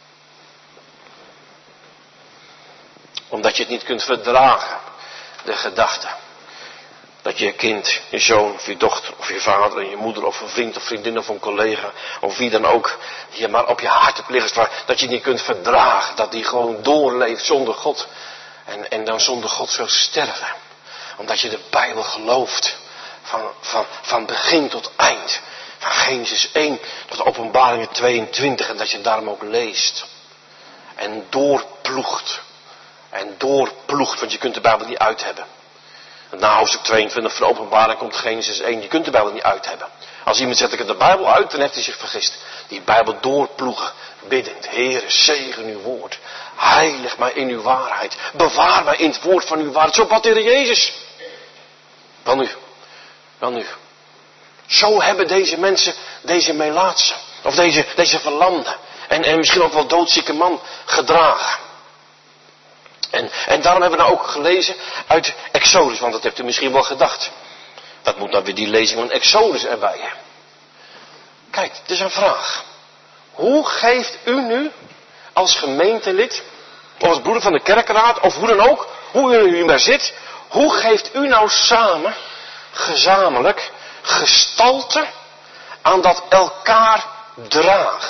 Omdat je het niet kunt verdragen. De gedachte. Dat je kind, je zoon of je dochter of je vader en je moeder of een vriend of vriendin of een collega. Of wie dan ook. Je maar op je hart hebt liggen. Dat je het niet kunt verdragen. Dat die gewoon doorleeft zonder God. En, en dan zonder God zou sterven. Omdat je de Bijbel gelooft. Van, van, van begin tot eind. Van Genesis één tot Openbaringen tweeëntwintig. En dat je daarom ook leest. En doorploegt. En doorploegt. Want je kunt de Bijbel niet uit hebben. Na hoofdstuk tweeëntwintig van Openbaringen komt Genesis één. Je kunt de Bijbel niet uit hebben. Als iemand zet ik de Bijbel uit, dan heeft hij zich vergist. Die Bijbel doorploegen. Biddend. Heere, zegen uw woord. Heilig mij in uw waarheid. Bewaar mij in het woord van uw waarheid. Zo bad de Heer Jezus. Wel nu. Wel nu. Zo hebben deze mensen, deze Melaatse, of deze, deze verlamde, en, en misschien ook wel doodzieke man gedragen. En, en daarom hebben we nou ook gelezen uit Exodus, want dat hebt u misschien wel gedacht. Dat moet dan weer die lezing van Exodus erbij. Kijk, het is een vraag. Hoe geeft u nu als gemeentelid, of als broeder van de kerkraad, of hoe dan ook, hoe u nu maar zit, hoe geeft u nou samen, gezamenlijk, gestalte aan dat elkaar dragen?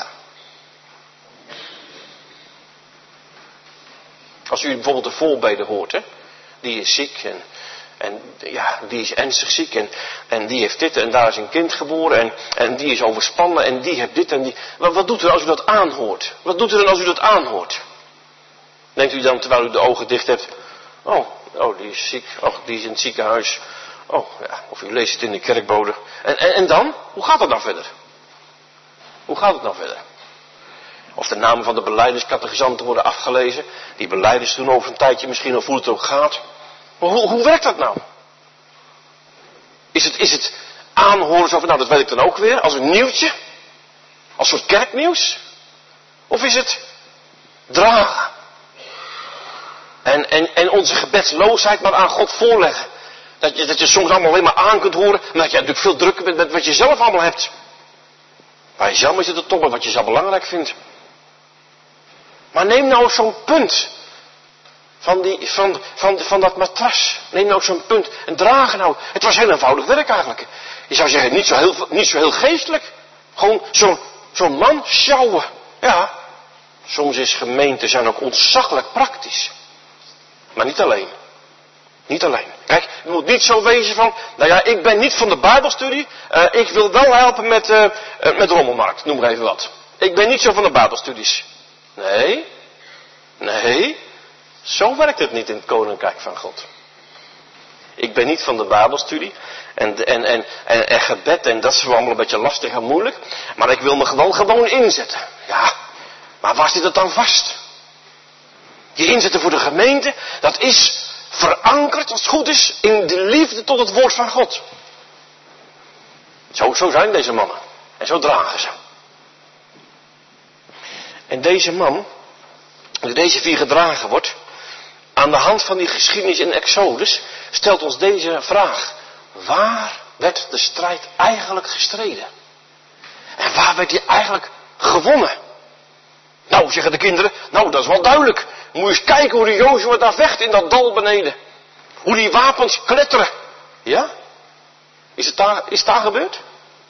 Als u bijvoorbeeld de voorbede hoort, hè, die is ziek en, en ja, die is ernstig ziek en, en die heeft dit en daar is een kind geboren en, en die is overspannen en die heeft dit en die. Wat, wat doet u als u dat aanhoort? Wat doet u dan als u dat aanhoort? Denkt u dan terwijl u de ogen dicht hebt, oh, oh die is ziek, oh, die is in het ziekenhuis. Oh, ja, of u leest het in de kerkbode. En, en, en dan? Hoe gaat het nou verder? Hoe gaat het nou verder? Of de namen van de belijdeniscatechisanten worden afgelezen. Die belijders doen over een tijdje misschien of hoe het ook gaat. Maar hoe, hoe werkt dat nou? Is het, is het aanhoren zo van, nou dat weet ik dan ook weer, als een nieuwtje? Als soort kerknieuws? Of is het dragen? En, en, en onze gebedsloosheid maar aan God voorleggen. Dat je, dat je soms allemaal alleen maar aan kunt horen. Maar dat je natuurlijk veel drukker bent met wat je zelf allemaal hebt. Bij jezelf is het er toch maar wat je zelf belangrijk vindt. Maar neem nou zo'n punt. Van, die, van, van, van dat matras. Neem nou zo'n punt. En dragen nou. Het was heel eenvoudig werk eigenlijk. Je zou zeggen niet zo heel, niet zo heel geestelijk. Gewoon zo'n zo'n man sjouwen. Ja. Soms is gemeenten zijn ook ontzaglijk praktisch. Maar niet alleen. Niet alleen. Kijk, het moet niet zo wezen van, nou ja, ik ben niet van de Bijbelstudie. Uh, ik wil wel helpen met, uh, uh, met rommelmarkt, noem maar even wat. Ik ben niet zo van de Bijbelstudies. Nee. Nee. Zo werkt het niet in het Koninkrijk van God. Ik ben niet van de Bijbelstudie. En, en, en, en, en gebed, en dat is wel allemaal een beetje lastig en moeilijk. Maar ik wil me gewoon, gewoon inzetten. Ja. Maar waar zit het dan vast? Je inzetten voor de gemeente, dat is verankerd, als het goed is, in de liefde tot het woord van God. Zo, zo zijn deze mannen. En zo dragen ze. En deze man, die deze vier gedragen wordt, aan de hand van die geschiedenis in Exodus, stelt ons deze vraag. Waar werd de strijd eigenlijk gestreden? En waar werd die eigenlijk gewonnen? Nou, zeggen de kinderen, nou dat is wel duidelijk. Moet je eens kijken hoe die Jozua daar vecht in dat dal beneden. Hoe die wapens kletteren. Ja? Is het daar, is het daar gebeurd?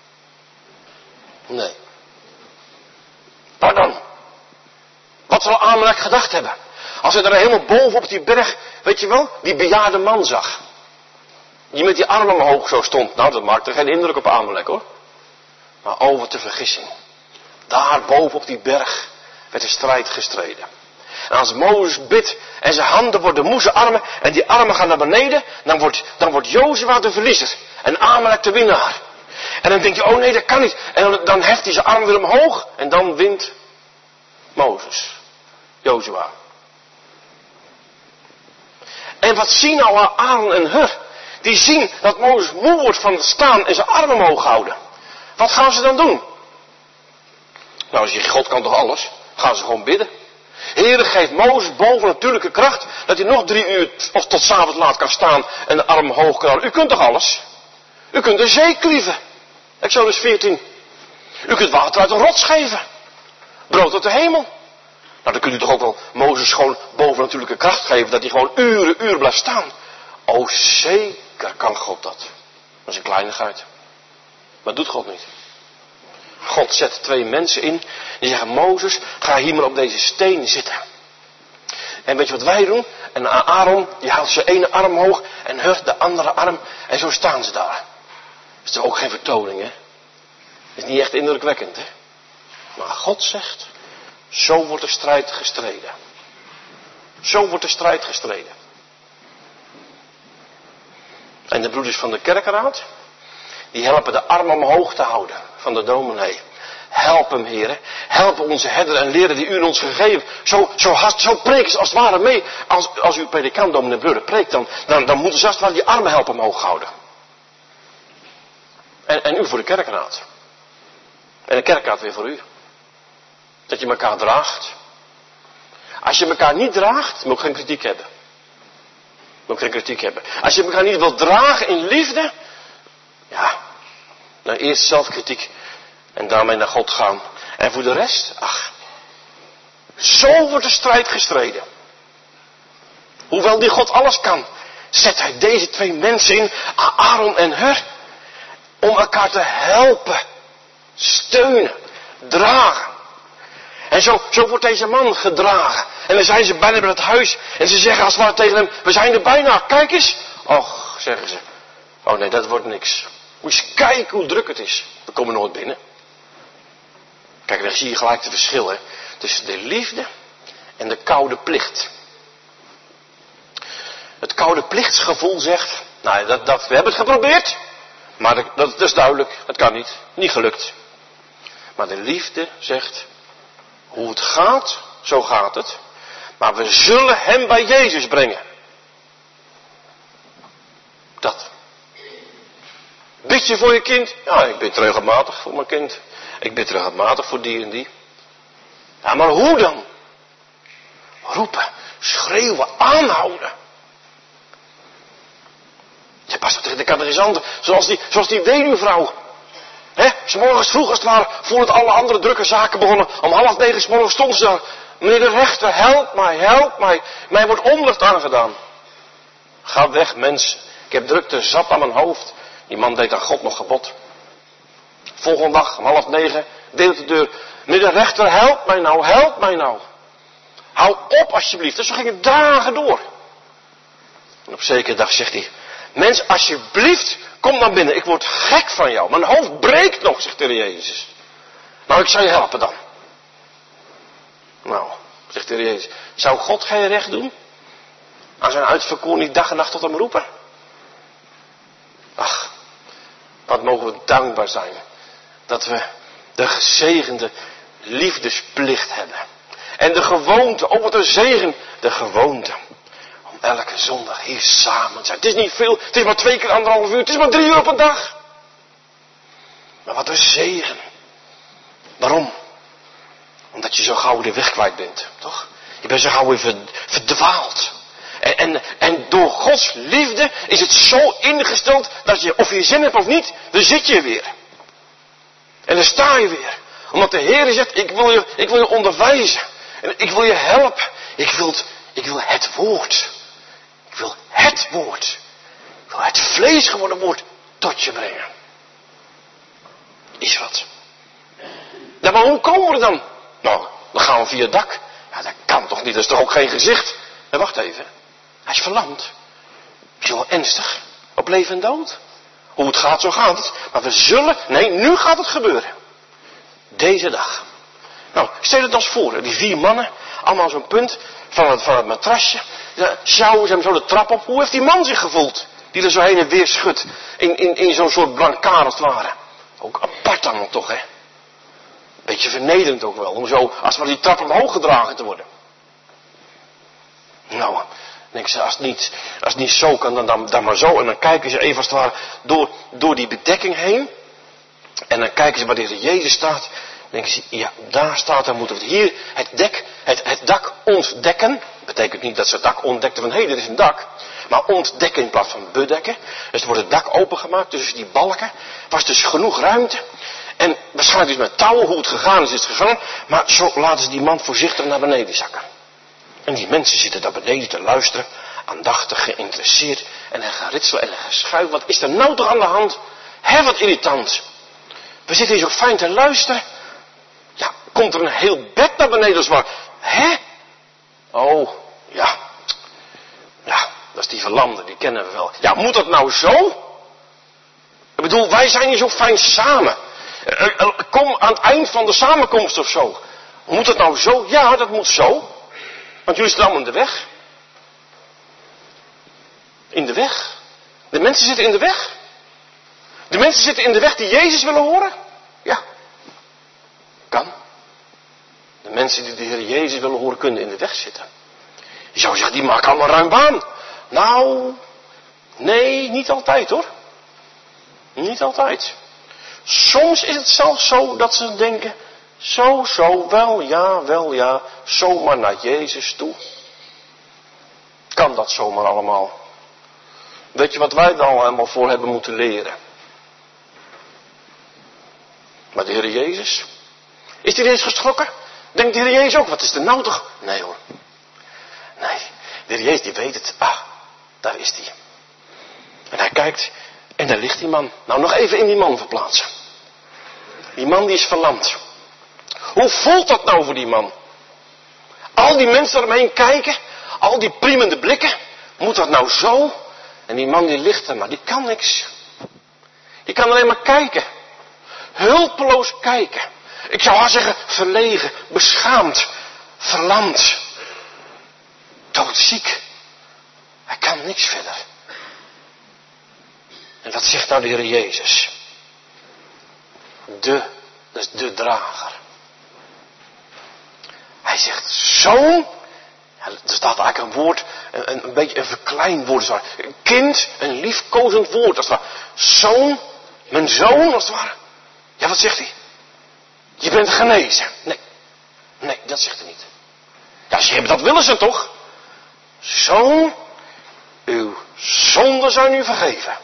Nee. Maar dan? Wat zal Amalek gedacht hebben? Als hij er helemaal boven op die berg, weet je wel, die bejaarde man zag. Die met die armen omhoog zo stond. Nou, dat maakte geen indruk op Amalek hoor. Maar over te vergissing. Daar boven op die berg werd de strijd gestreden. En als Mozes bidt en zijn handen worden moe, zijn armen, en die armen gaan naar beneden, dan wordt, dan wordt Jozua de verliezer. En Amalek de winnaar. En dan denk je, oh nee, dat kan niet. En dan, dan heft hij zijn arm weer omhoog en dan wint Mozes. Jozua. En wat zien nou Aaron en Hur? Die zien dat Mozes moe wordt van het staan en zijn armen omhoog houden. Wat gaan ze dan doen? Nou, als je God kan toch alles? Gaan ze gewoon bidden. Heere, geef Mozes bovennatuurlijke kracht, dat hij nog drie uur of tot 's avonds laat kan staan en de arm hoog kan houden. U kunt toch alles? U kunt de zee klieven. Exodus veertien. U kunt water uit een rots geven. Brood uit de hemel. Nou, dan kunt u toch ook wel Mozes gewoon bovennatuurlijke kracht geven, dat hij gewoon uren, uren blijft staan. O, zeker kan God dat. Dat is een kleinigheid. Maar doet God niet. God zet twee mensen in. Die zeggen, Mozes, ga hier maar op deze steen zitten. En weet je wat wij doen? En Aaron, die haalt zijn ene arm omhoog. En Hur de andere arm. En zo staan ze daar. Dat is toch ook geen vertoning, hè? Dat is niet echt indrukwekkend, hè? Maar God zegt, zo wordt de strijd gestreden. Zo wordt de strijd gestreden. En de broeders van de kerkenraad, die helpen de arm omhoog te houden van de dominee. Help hem, heren. Help onze herder en leren die u ons gegeven. Zo, zo, hast, zo preken ze als het ware mee. Als, als uw predikant, dominee Breuder, preekt, dan, dan, dan moeten ze als het ware die armen helpen omhoog houden. En, en u voor de kerkenraad. En de kerkenraad weer voor u. Dat je elkaar draagt. Als je elkaar niet draagt, moet je geen kritiek hebben. Moet je geen kritiek hebben. Als je elkaar niet wilt dragen in liefde, ja, dan eerst zelfkritiek en daarmee naar God gaan. En voor de rest, ach, zo wordt de strijd gestreden. Hoewel die God alles kan, zet hij deze twee mensen in, Aaron en Hur, om elkaar te helpen, steunen, dragen. En zo, zo wordt deze man gedragen. En dan zijn ze bijna bij het huis. En ze zeggen als het ware tegen hem, we zijn er bijna, kijk eens. Och, zeggen ze. Oh nee, dat wordt niks. Moet je eens kijken hoe druk het is. We komen nooit binnen. Kijk, dan zie je gelijk het verschil, hè. Tussen de liefde en de koude plicht. Het koude plichtsgevoel zegt, nou dat, dat, we hebben het geprobeerd. Maar dat, dat is duidelijk, dat kan niet. Niet gelukt. Maar de liefde zegt, hoe het gaat, zo gaat het. Maar we zullen hem bij Jezus brengen. Dat. Bid je voor je kind? Ja, ik bid regelmatig voor mijn kind. Ik bid regelmatig voor die en die. Ja, maar hoe dan? Roepen, schreeuwen, aanhouden. Je past tegen de catechisanten, zoals die, zoals die weduwvrouw. Hè, 's morgens vroeg als het ware, voordat alle andere drukke zaken begonnen, om half negen 's morgens stond ze daar. Meneer de rechter, help mij, help mij. Mij wordt onrecht aangedaan. Ga weg, mens. Ik heb drukte zat aan mijn hoofd. Die man deed aan God nog gebod. Volgende dag, om half negen, deelt de deur. Meneer de rechter, help mij nou, help mij nou. Hou op alsjeblieft. Dus zo ging het dagen door. En op zekere dag zegt hij, mens, alsjeblieft, kom dan binnen. Ik word gek van jou. Mijn hoofd breekt nog, zegt de Heer Jezus. Nou, ik zal je helpen dan. Nou, zegt de Heer Jezus, zou God geen recht doen? Aan zijn uitverkoren die dag en nacht tot hem roepen? Ach, wat mogen we dankbaar zijn. Dat we de gezegende liefdesplicht hebben. En de gewoonte, ook wat een zegen, de gewoonte. Om elke zondag hier samen te zijn. Het is niet veel, het is maar twee keer anderhalf uur, het is maar drie uur op een dag. Maar wat een zegen. Waarom? Omdat je zo gauw de weg kwijt bent, toch? Je bent zo gauw weer verdwaald. En, en, en door Gods liefde is het zo ingesteld dat je, of je zin hebt of niet, dan zit je weer. En dan sta je weer. Omdat de Heer zegt, ik wil je, ik wil je onderwijzen. En ik wil je helpen. Ik wil, ik wil het woord. Ik wil het woord. Ik wil het vlees geworden woord tot je brengen. Is wat. Ja, maar hoe komen we er dan? Nou, dan gaan we via het dak. Ja, dat kan toch niet, dat is toch ook geen gezicht? En wacht even. Hij is verlamd. Is wel ernstig. Op leven en dood. Hoe het gaat, zo gaat het. Maar we zullen, nee, nu gaat het gebeuren. Deze dag. Nou, stel het ons voor. Die vier mannen, allemaal zo'n punt van het, van het matrasje. Sjouwen ze hem zo de trap op. Hoe heeft die man zich gevoeld? Die er zo heen en weer schudt. In, in, in zo'n soort brancard als het ware. Ook apart dan toch, hè? Beetje vernederend ook wel. Om zo, als maar die trap omhoog gedragen te worden. Nou, denk ze, als het niet, als het niet zo kan, dan, dan, dan maar zo. En dan kijken ze even als het ware door, door die bedekking heen. En dan kijken ze waar de Heer Jezus staat. Dan denken ze, ja, daar staat, dan moeten we hier het, dek, het, het dak ontdekken. Dat betekent niet dat ze het dak ontdekten van, hé, hey, dit is een dak. Maar ontdekken in plaats van bedekken. Dus er wordt het dak opengemaakt tussen die balken. Was dus genoeg ruimte. En waarschijnlijk dus met touwen, hoe het gegaan is, is het gegaan. Maar zo laten ze die man voorzichtig naar beneden zakken. En die mensen zitten daar beneden te luisteren. Aandachtig, geïnteresseerd. En een geritsel en een geschuif. Wat is er nou toch aan de hand? Hé, wat irritant. We zitten hier zo fijn te luisteren. Ja, komt er een heel bed naar beneden als maar. Hè? Oh, ja. Ja, dat is die verlamde, die kennen we wel. Ja, moet dat nou zo? Ik bedoel, wij zijn hier zo fijn samen. Kom aan het eind van de samenkomst of zo. Moet dat nou zo? Ja, dat moet zo. Want jullie staan allemaal in de weg. In de weg. De mensen zitten in de weg. De mensen zitten in de weg die Jezus willen horen. Ja. Kan. De mensen die de Heer Jezus willen horen kunnen in de weg zitten. Je zou zeggen, die maken allemaal ruim baan. Nou, nee, niet altijd hoor. Niet altijd. Soms is het zelfs zo dat ze denken, zo, zo, wel ja, wel ja, zomaar naar Jezus toe. Kan dat zomaar allemaal? Weet je wat wij er al helemaal voor hebben moeten leren? Maar de Heer Jezus, is die eens geschrokken? Denkt de Heer Jezus ook, wat is er nou toch? Nee hoor. Nee, de Heer Jezus die weet het. Ah, daar is hij. En hij kijkt en daar ligt die man. Nou, nog even in die man verplaatsen. Die man die is verlamd. Hoe voelt dat nou voor die man? Al die mensen eromheen kijken. Al die priemende blikken. Moet dat nou zo? En die man die ligt er maar. Die kan niks. Die kan alleen maar kijken. Hulpeloos kijken. Ik zou haar zeggen verlegen. Beschaamd. Verlamd. Doodziek. Hij kan niks verder. En wat zegt nou de Heer Jezus? De, dat is de drager. Hij zegt zoon. Ja, er staat eigenlijk een woord, een, een, een beetje een verkleind woord. Een kind, een liefkozend woord. Als het ware. Zoon, mijn zoon als het ware. Ja, wat zegt hij? Je bent genezen. Nee, nee, dat zegt hij niet. Ja, ze hebben dat willen ze toch? Zoon, uw zonden zijn u vergeven.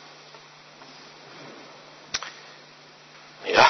Ja.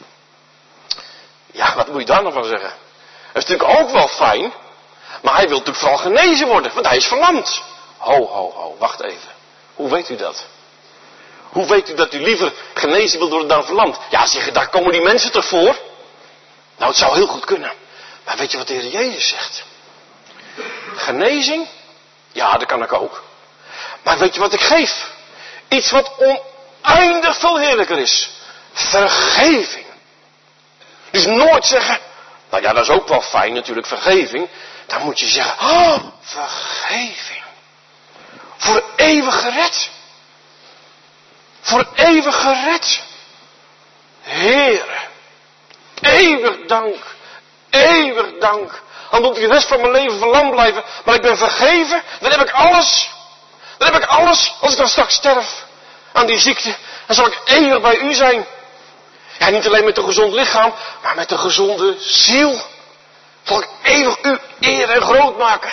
Ja, wat moet je daar nog van zeggen? Dat is natuurlijk ook wel fijn. Maar hij wil natuurlijk vooral genezen worden. Want hij is verlamd. Ho, ho, ho. Wacht even. Hoe weet u dat? Hoe weet u dat u liever genezen wilt worden dan verlamd? Ja, zeggen, daar komen die mensen toch voor? Nou, het zou heel goed kunnen. Maar weet je wat de Heer Jezus zegt? Genezing? Ja, dat kan ik ook. Maar weet je wat ik geef? Iets wat oneindig veel heerlijker is. Vergeving. Dus nooit zeggen, nou ja, dat is ook wel fijn natuurlijk, vergeving. Dan moet je zeggen, oh, vergeving. Voor eeuwig gered. Voor eeuwig gered. Heere, eeuwig dank. Eeuwig dank. Dan moet ik de rest van mijn leven verlamd blijven. Maar ik ben vergeven. Dan heb ik alles. Dan heb ik alles. Als ik dan straks sterf. Aan die ziekte. Dan zal ik eeuwig bij u zijn. Ja, niet alleen met een gezond lichaam. Maar met een gezonde ziel. Zal ik eeuwig u eer en groot maken.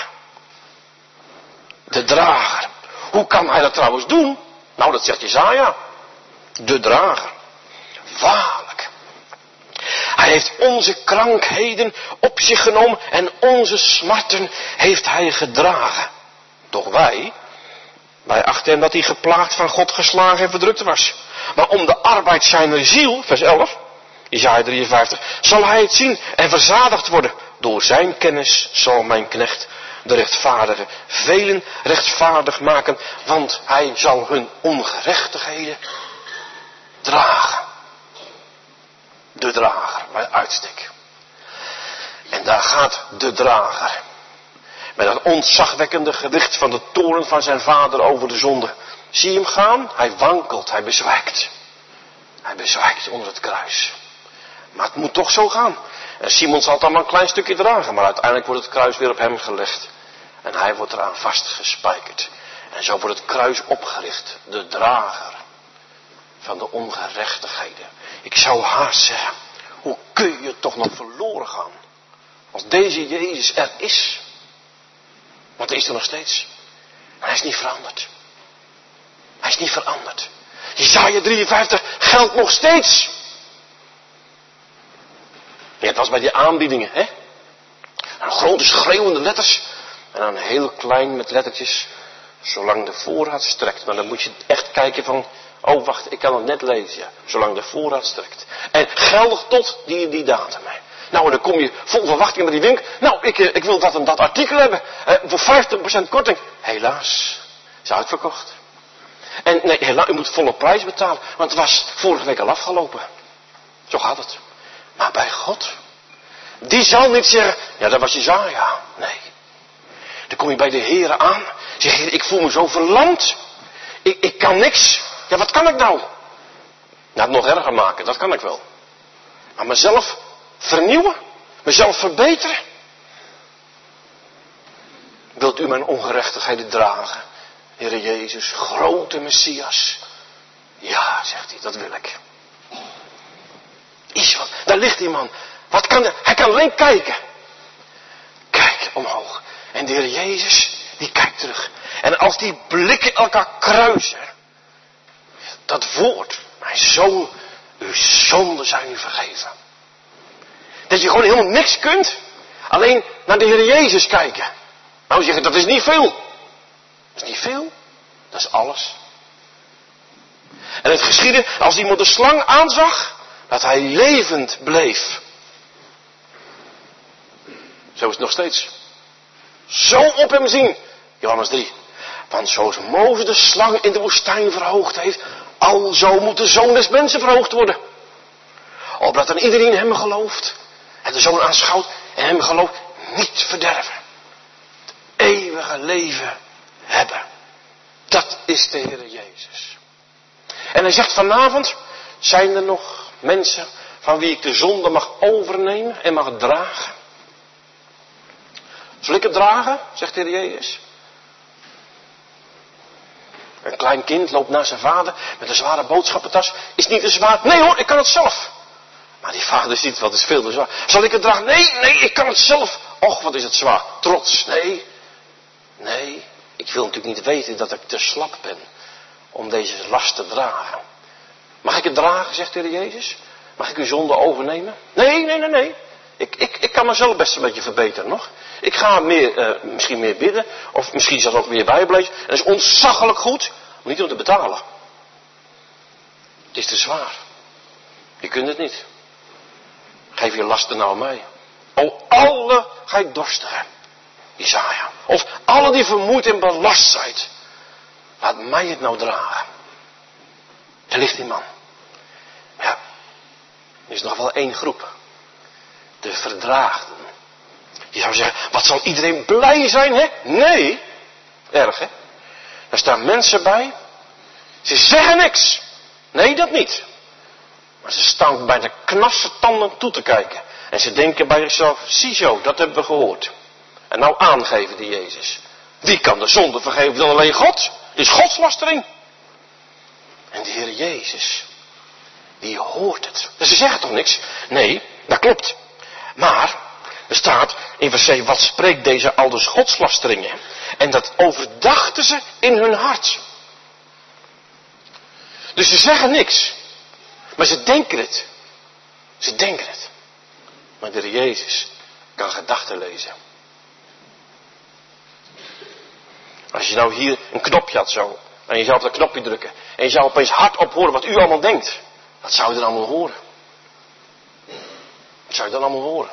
De drager. Hoe kan hij dat trouwens doen? Nou, dat zegt Jesaja. De drager. Waarlijk. Hij heeft onze krankheden op zich genomen en onze smarten heeft hij gedragen. Doch wij, wij achten hem dat hij geplaagd van God geslagen en verdrukt was. Maar om de arbeid zijner ziel, vers elf, Jesaja drieënvijftig, zal hij het zien en verzadigd worden. Door zijn kennis zal mijn knecht, de rechtvaardige, velen rechtvaardig maken, want hij zal hun ongerechtigheden dragen. De drager, bij uitstek. En daar gaat de drager. Met dat ontzagwekkende gewicht van de toorn van zijn vader over de zonde. Zie je hem gaan? Hij wankelt, hij bezwijkt. Hij bezwijkt onder het kruis. Maar het moet toch zo gaan. En Simon zal het dan maar een klein stukje dragen. Maar uiteindelijk wordt het kruis weer op hem gelegd. En hij wordt eraan vastgespijkerd. En zo wordt het kruis opgericht. De drager van de ongerechtigheden. Ik zou haast zeggen. Hoe kun je toch nog verloren gaan? Als deze Jezus er is. Want hij is er nog steeds. Maar hij is niet veranderd. Hij is niet veranderd. Jesaja drieënvijftig geldt nog steeds. Ja, het was bij die aanbiedingen, hè? Een grote schreeuwende letters. En dan heel klein met lettertjes. Zolang de voorraad strekt. Maar dan moet je echt kijken van. Oh, wacht, ik kan het net lezen. Ja. Zolang de voorraad strekt. En geldig tot die, die datum. Nou, en dan kom je vol verwachting bij die winkel. Nou, ik, ik wil dat en dat artikel hebben. Eh, voor vijftig procent korting. Helaas. Is uitverkocht. En nee, helaas, u moet volle prijs betalen. Want het was vorige week al afgelopen. Zo gaat het. Maar bij God. Die zal niet zeggen. Ja, dat was Jesaja. Nee. Dan kom je bij de Heere aan. Zeg je, ik voel me zo verlamd. Ik, ik kan niks. Ja, wat kan ik nou? Nou, het nog erger maken. Dat kan ik wel. Maar mezelf vernieuwen? Mezelf verbeteren? Wilt u mijn ongerechtigheden dragen? Heere Jezus, grote Messias. Ja, zegt hij, dat wil ik. Is wat, daar ligt die man. Wat kan hij? Hij kan alleen kijken. Kijk omhoog. En de Heer Jezus, die kijkt terug. En als die blikken elkaar kruisen. Dat woord, mijn zoon, uw zonden zijn u vergeven. Dat je gewoon helemaal niks kunt. Alleen naar de Heer Jezus kijken. Nou zeggen, dat is niet veel. Dat is niet veel. Dat is alles. En het geschiedde, als iemand de slang aanzag, dat hij levend bleef. Zo is het nog steeds. Zo op hem zien. Johannes drie. Want zoals Mozes de slang in de woestijn verhoogd heeft, alzo moet de zoon des mensen verhoogd worden. Opdat dan iedereen hem gelooft. En de zoon aanschouwt en hem gelooft niet verderven. Het eeuwige leven hebben. Dat is de Heer Jezus. En hij zegt vanavond, zijn er nog mensen van wie ik de zonde mag overnemen en mag dragen? Zal ik het dragen, zegt de Heer Jezus. Een klein kind loopt naar zijn vader met een zware boodschappentas. Is niet te zwaar. Nee hoor, ik kan het zelf. Maar die vader ziet, wat is veel te zwaar. Zal ik het dragen? Nee, nee, ik kan het zelf. Och, wat is het zwaar. Trots. Nee. Nee. Ik wil natuurlijk niet weten dat ik te slap ben om deze last te dragen. Mag ik het dragen, zegt de Heer Jezus? Mag ik uw zonde overnemen? Nee, nee, nee, nee. Ik, ik, ik kan mezelf best een beetje verbeteren nog. Ik ga meer, uh, misschien meer bidden. Of misschien zelfs ook meer bijblezen. En dat is ontzaglijk goed. Maar niet om te betalen. Het is te zwaar. Je kunt het niet. Geef je lasten nou aan mij. O alle gij dorstigen. Jesaja. Of alle die vermoeid en belast zijn. Laat mij het nou dragen. Daar ligt die man. Ja. Er is nog wel één groep. De verdraagden. Je zou zeggen, wat zal iedereen blij zijn, hè? Nee. Erg, hè? Er staan mensen bij. Ze zeggen niks. Nee, dat niet. Maar ze staan bij de knarsetanden toe te kijken. En ze denken bij zichzelf, ziezo, dat hebben we gehoord. En nou aangeven die Jezus. Wie kan de zonde vergeven dan alleen God? Het is godslastering. En de Heer Jezus, die hoort het. Dus ze zeggen toch niks? Nee, dat klopt. Maar, er staat in vers zeven, wat spreekt deze aldus godslasteringen? En dat overdachten ze in hun hart. Dus ze zeggen niks. Maar ze denken het. Ze denken het. Maar de Heer Jezus kan gedachten lezen. Als je nou hier een knopje had zo. En je zou op dat knopje drukken. En je zou opeens hardop horen wat u allemaal denkt. Wat zou je dan allemaal horen? Wat zou je dan allemaal horen?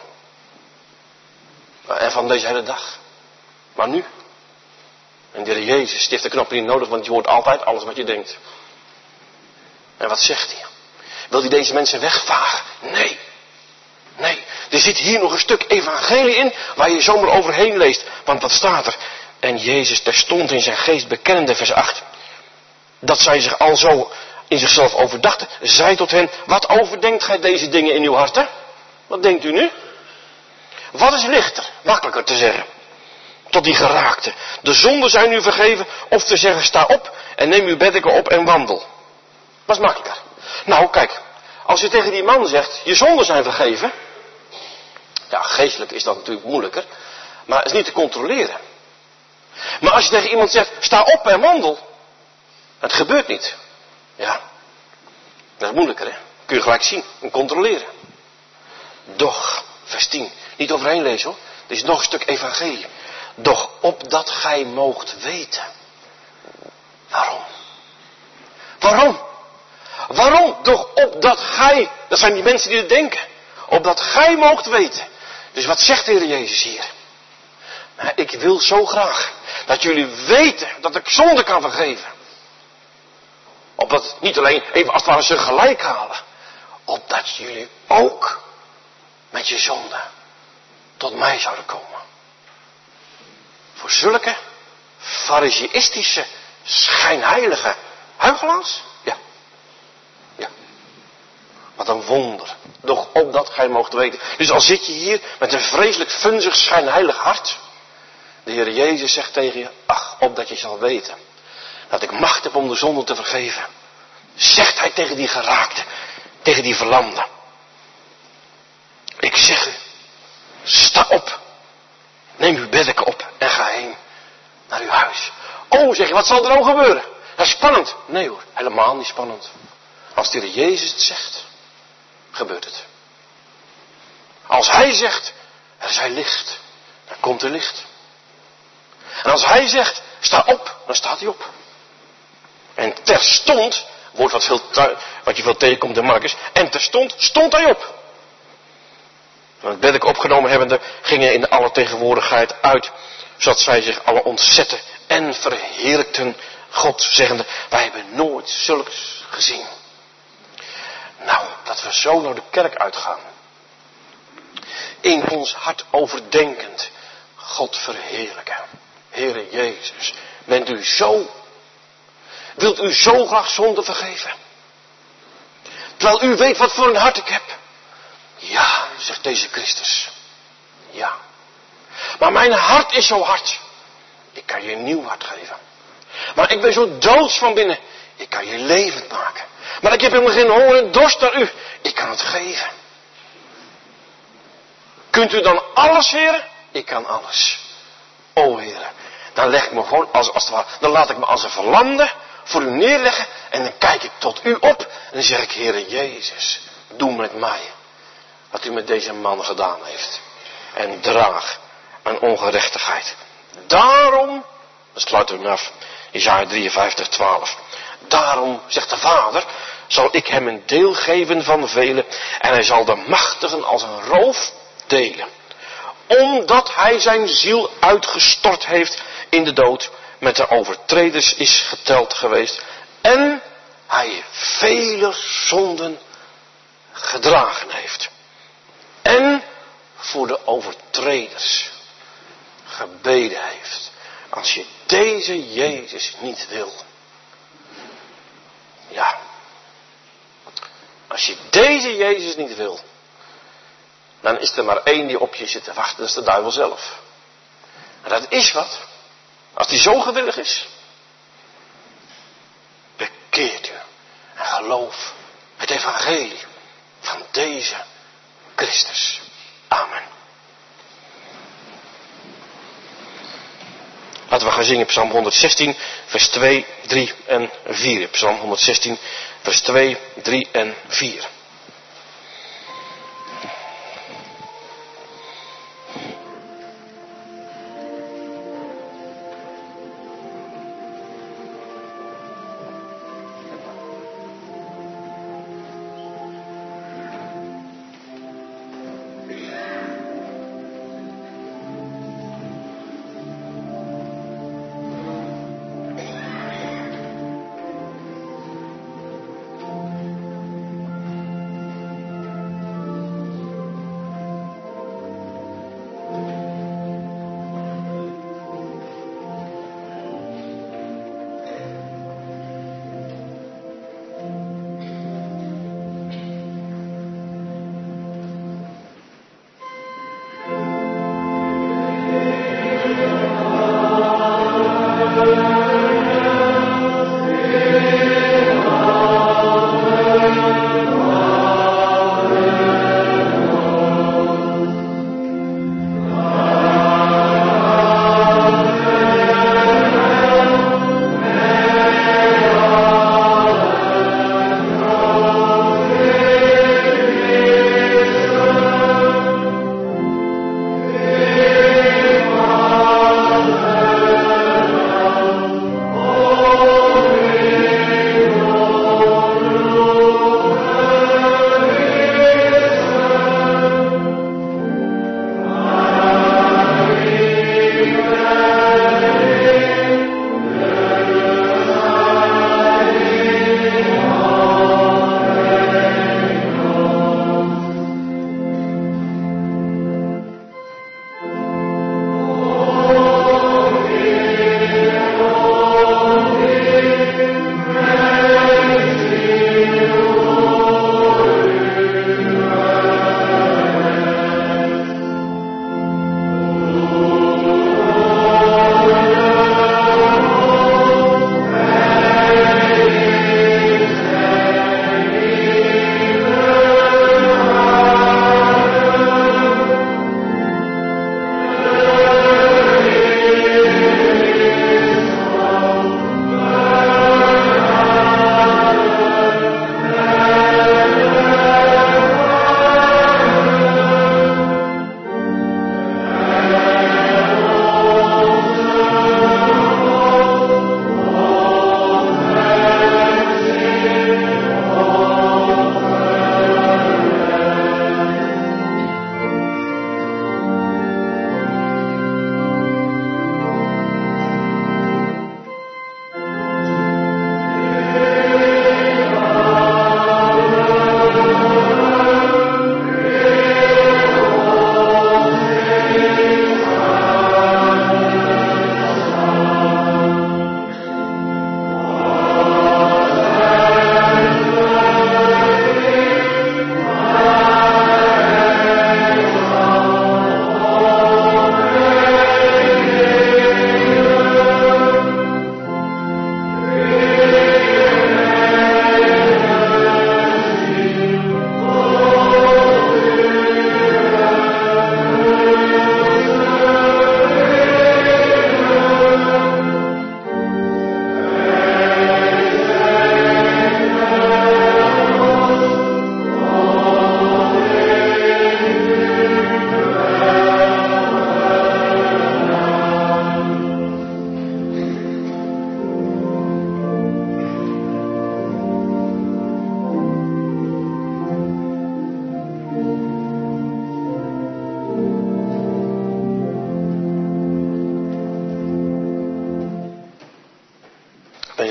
En van deze hele dag. Maar nu. En de Heer Jezus heeft de knopje niet nodig. Want je hoort altijd alles wat je denkt. En wat zegt hij? Wil hij deze mensen wegvagen? Nee. Nee. Er zit hier nog een stuk evangelie in. Waar je zomaar overheen leest. Want wat staat er? En Jezus terstond in zijn geest bekennende, vers acht. Dat zij zich al zo in zichzelf overdachten. Zei tot hen, wat overdenkt gij deze dingen in uw harten? Wat denkt u nu? Wat is lichter? Makkelijker te zeggen. Tot die geraakte. De zonden zijn u vergeven. Of te zeggen, sta op en neem uw beddeken op en wandel. Dat is makkelijker. Nou, kijk. Als je tegen die man zegt, je zonden zijn vergeven. Ja, geestelijk is dat natuurlijk moeilijker. Maar het is niet te controleren. Maar als je tegen iemand zegt, sta op en wandel. Het gebeurt niet. Ja. Dat is moeilijker, hè. Kun je gelijk zien en controleren. Doch, vers tien. Niet overheen lezen hoor. Er is nog een stuk evangelie. Doch opdat gij moogt weten. Waarom? Waarom? Waarom? Doch opdat gij. Dat zijn die mensen die het denken. Opdat gij moogt weten. Dus wat zegt de Heer Jezus hier? Nou, ik wil zo graag dat jullie weten dat ik zonde kan vergeven. Opdat niet alleen even als het ware ze gelijk halen. Opdat jullie ook met je zonde tot mij zouden komen. Voor zulke fariseïstische, schijnheilige huichelaars? Ja. Ja. Wat een wonder. Doch opdat gij moogt weten. Dus al zit je hier met een vreselijk funzig, schijnheilig hart. De Heer Jezus zegt tegen je, ach, opdat je zal weten dat ik macht heb om de zonde te vergeven. Zegt hij tegen die geraakte, tegen die verlamde. Ik zeg u, sta op, neem uw beddeken op en ga heen naar uw huis. Oh, zeg je, wat zal er nou gebeuren? Dat is spannend. Nee hoor, helemaal niet spannend. Als de Heer Jezus het zegt, gebeurt het. Als hij zegt, er zij licht, dan komt er licht. En als hij zegt, sta op, dan staat hij op. En terstond, woord wat, veel, wat je veel tegenkomt in Marcus, en terstond stond hij op. Van het beddek opgenomen hebbende, gingen in alle tegenwoordigheid uit, zodat zij zich alle ontzetten en verheerlijkten God, zeggende, wij hebben nooit zulks gezien. Nou, dat we zo naar de kerk uitgaan. In ons hart overdenkend, God verheerlijken. Heere Jezus, bent u zo, wilt u zo graag zonde vergeven? Terwijl u weet wat voor een hart ik heb. Ja, zegt deze Christus. Ja. Maar mijn hart is zo hard. Ik kan je een nieuw hart geven. Maar ik ben zo doods van binnen. Ik kan je levend maken. Maar ik heb helemaal geen honger en dorst naar u. Ik kan het geven. Kunt u dan alles, heren? Ik kan alles. O heren, dan leg ik me gewoon als, als het ware, dan laat ik me als een verlamde voor u neerleggen en dan kijk ik tot u op en dan zeg ik, Heere Jezus, doe met mij wat u met deze man gedaan heeft. En draag mijn ongerechtigheid. Daarom, dat sluiten we af, Jesaja drieënvijftig, twaalf. Daarom, zegt de Vader, zal ik hem een deel geven van velen en hij zal de machtigen als een roof delen. Omdat hij zijn ziel uitgestort heeft in de dood, met de overtreders is geteld geweest. En hij vele zonden gedragen heeft. En voor de overtreders gebeden heeft. Als je deze Jezus niet wil. Ja. Als je deze Jezus niet wil. Dan is er maar één die op je zit te wachten. Dat is de duivel zelf. En dat is wat. Als die zo gewillig is. Bekeert u. En geloof het evangelie van deze Christus. Amen. Laten we gaan zingen Psalm honderdzestien, vers twee, drie en vier. Psalm honderdzestien, vers twee, drie en vier.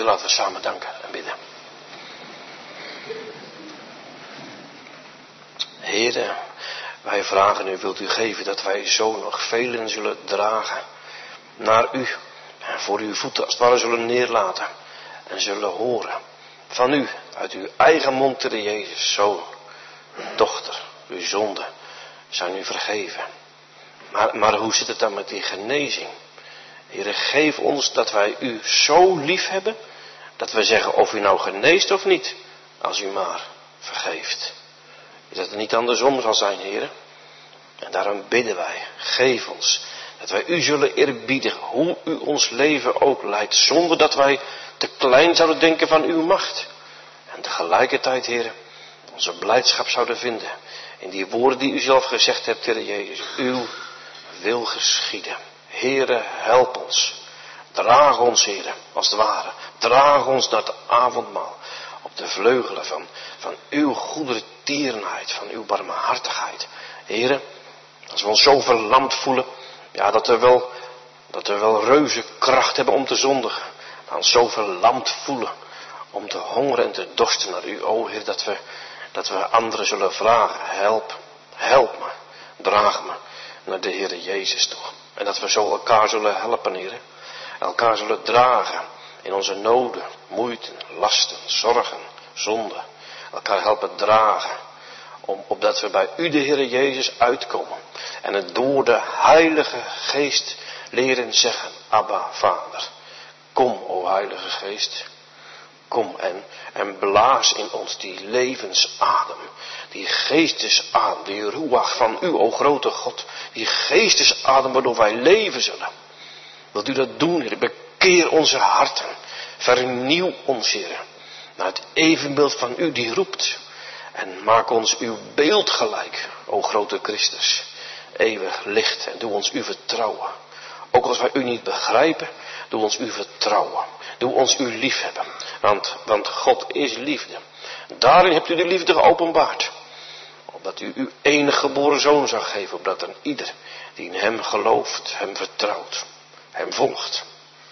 Heer, laten we samen danken en bidden. Heer, wij vragen u, wilt u geven dat wij zo nog velen zullen dragen naar u. En voor uw voeten als het ware zullen neerlaten. En zullen horen van u, uit uw eigen mond, Heer Jezus, zoon, dochter, uw zonden zijn u vergeven. Maar, maar hoe zit het dan met die genezing? Heer, geef ons dat wij u zo lief hebben, dat wij zeggen of u nou geneest of niet, als u maar vergeeft. Is dat het niet andersom zal zijn, Heer? En daarom bidden wij, geef ons, dat wij u zullen eerbiedigen, hoe u ons leven ook leidt, zonder dat wij te klein zouden denken van uw macht. En tegelijkertijd, Heer, onze blijdschap zouden vinden in die woorden die u zelf gezegd hebt, Heer Jezus. Uw wil geschieden. Heere, help ons. Draag ons, Heere, als het ware. Draag ons naar het avondmaal. Op de vleugelen van, van uw goedertierenheid, van uw barmhartigheid. Heere, als we ons zo verlamd voelen, ja, dat we wel, dat we wel reuze kracht hebben om te zondigen. Maar ons zo verlamd voelen om te hongeren en te dorsten naar u. O Heer, dat we, dat we anderen zullen vragen. Help, help me, draag me naar de Heer Jezus toe. En dat we zo elkaar zullen helpen, Heer. Elkaar zullen dragen in onze noden, moeite, lasten, zorgen, zonden. Elkaar helpen dragen. Om, opdat we bij u, de Heer Jezus, uitkomen. En het door de Heilige Geest leren zeggen. Abba, Vader. Kom, o Heilige Geest. Kom en, en blaas in ons die levensadem. Die geestesadem, die ruach van u, o grote God. Die geestesadem waardoor wij leven zullen. Wilt u dat doen, Heer? Bekeer onze harten. Vernieuw ons, Heer. Naar het evenbeeld van u die roept. En maak ons uw beeld gelijk, o grote Christus. Eeuwig licht en doe ons u vertrouwen. Ook als wij u niet begrijpen, doe ons u vertrouwen. Doe ons u liefhebben. Want, want God is liefde. Daarin hebt u de liefde geopenbaard. Opdat u uw enige geboren zoon zou geven. Opdat een ieder die in hem gelooft, hem vertrouwt, hem volgt,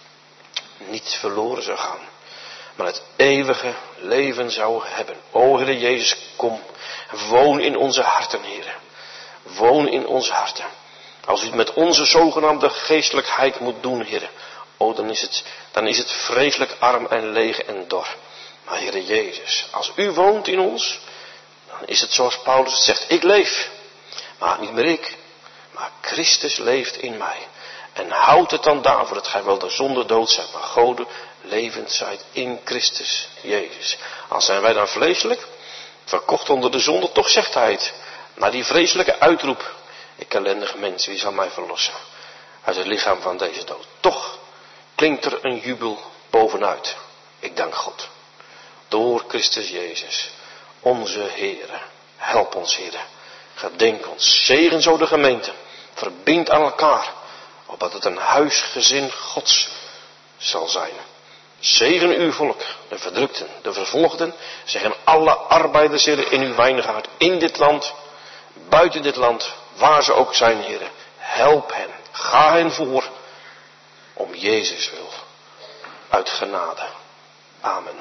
niet verloren zou gaan. Maar het eeuwige leven zou hebben. O Heer Jezus, kom. Woon in onze harten, Heer. Woon in onze harten. Als u het met onze zogenaamde geestelijkheid moet doen, Heer. O, dan is het, dan is het vreselijk arm en leeg en dor. Maar Heer Jezus, als u woont in ons, dan is het zoals Paulus het zegt. Ik leef. Maar niet meer ik. Maar Christus leeft in mij. En houd het dan daarvoor dat gij wel de zonde dood zijt, maar Gode levend zijt in Christus Jezus. Al zijn wij dan vleeselijk, verkocht onder de zonde, toch zegt hij het. Maar die vreselijke uitroep, ik ellendig mens, wie zal mij verlossen uit het lichaam van deze dood? Toch klinkt er een jubel bovenuit. Ik dank God. Door Christus Jezus, onze Heere. Help ons, Heere. Gedenk ons. Zegen zo de gemeente. Verbind aan elkaar. Opdat het een huisgezin Gods zal zijn. Zegen uw volk, de verdrukten, de vervolgden. Zegen alle arbeiders, Heer, in uw wijngaard, in dit land, buiten dit land, waar ze ook zijn, Heer. Help hen, ga hen voor, om Jezus wil, uit genade. Amen.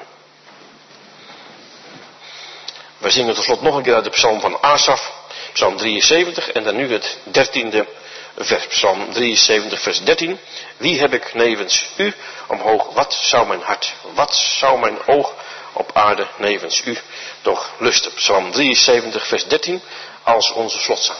We zingen tot slot nog een keer uit de psalm van Asaf, psalm drieënzeventig, en dan nu het dertiende vers, psalm drieënzeventig, vers dertien. Wie heb ik nevens u omhoog? Wat zou mijn hart, wat zou mijn oog op aarde nevens u toch lusten? Psalm drieënzeventig, vers dertien, als onze slotzang.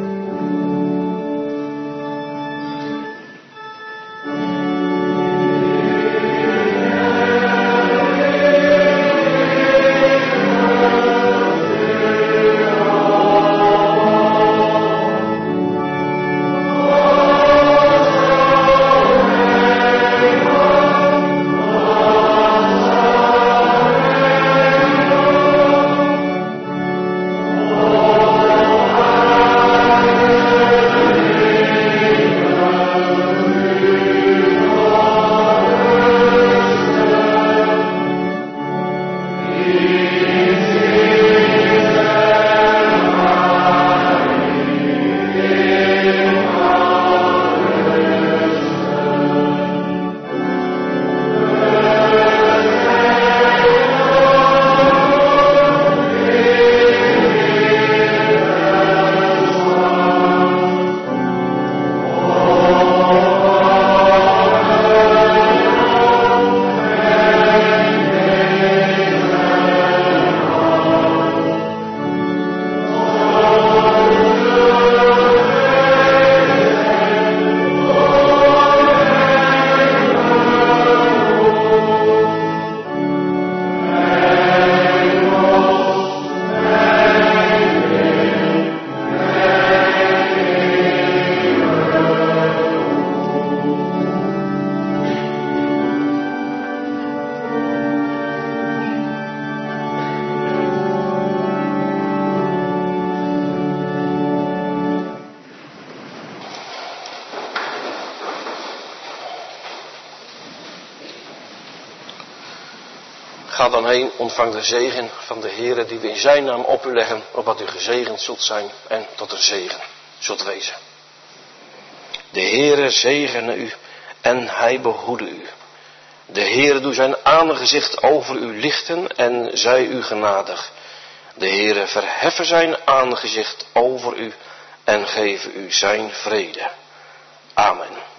Amen. Ga dan heen, ontvang de zegen van de Heere die we in zijn naam op u leggen, opdat u gezegend zult zijn en tot een zegen zult wezen. De Heere zegene u en hij behoede u. De Heere doe zijn aangezicht over u lichten en zij u genadig. De Heere verheffen zijn aangezicht over u en geven u zijn vrede. Amen.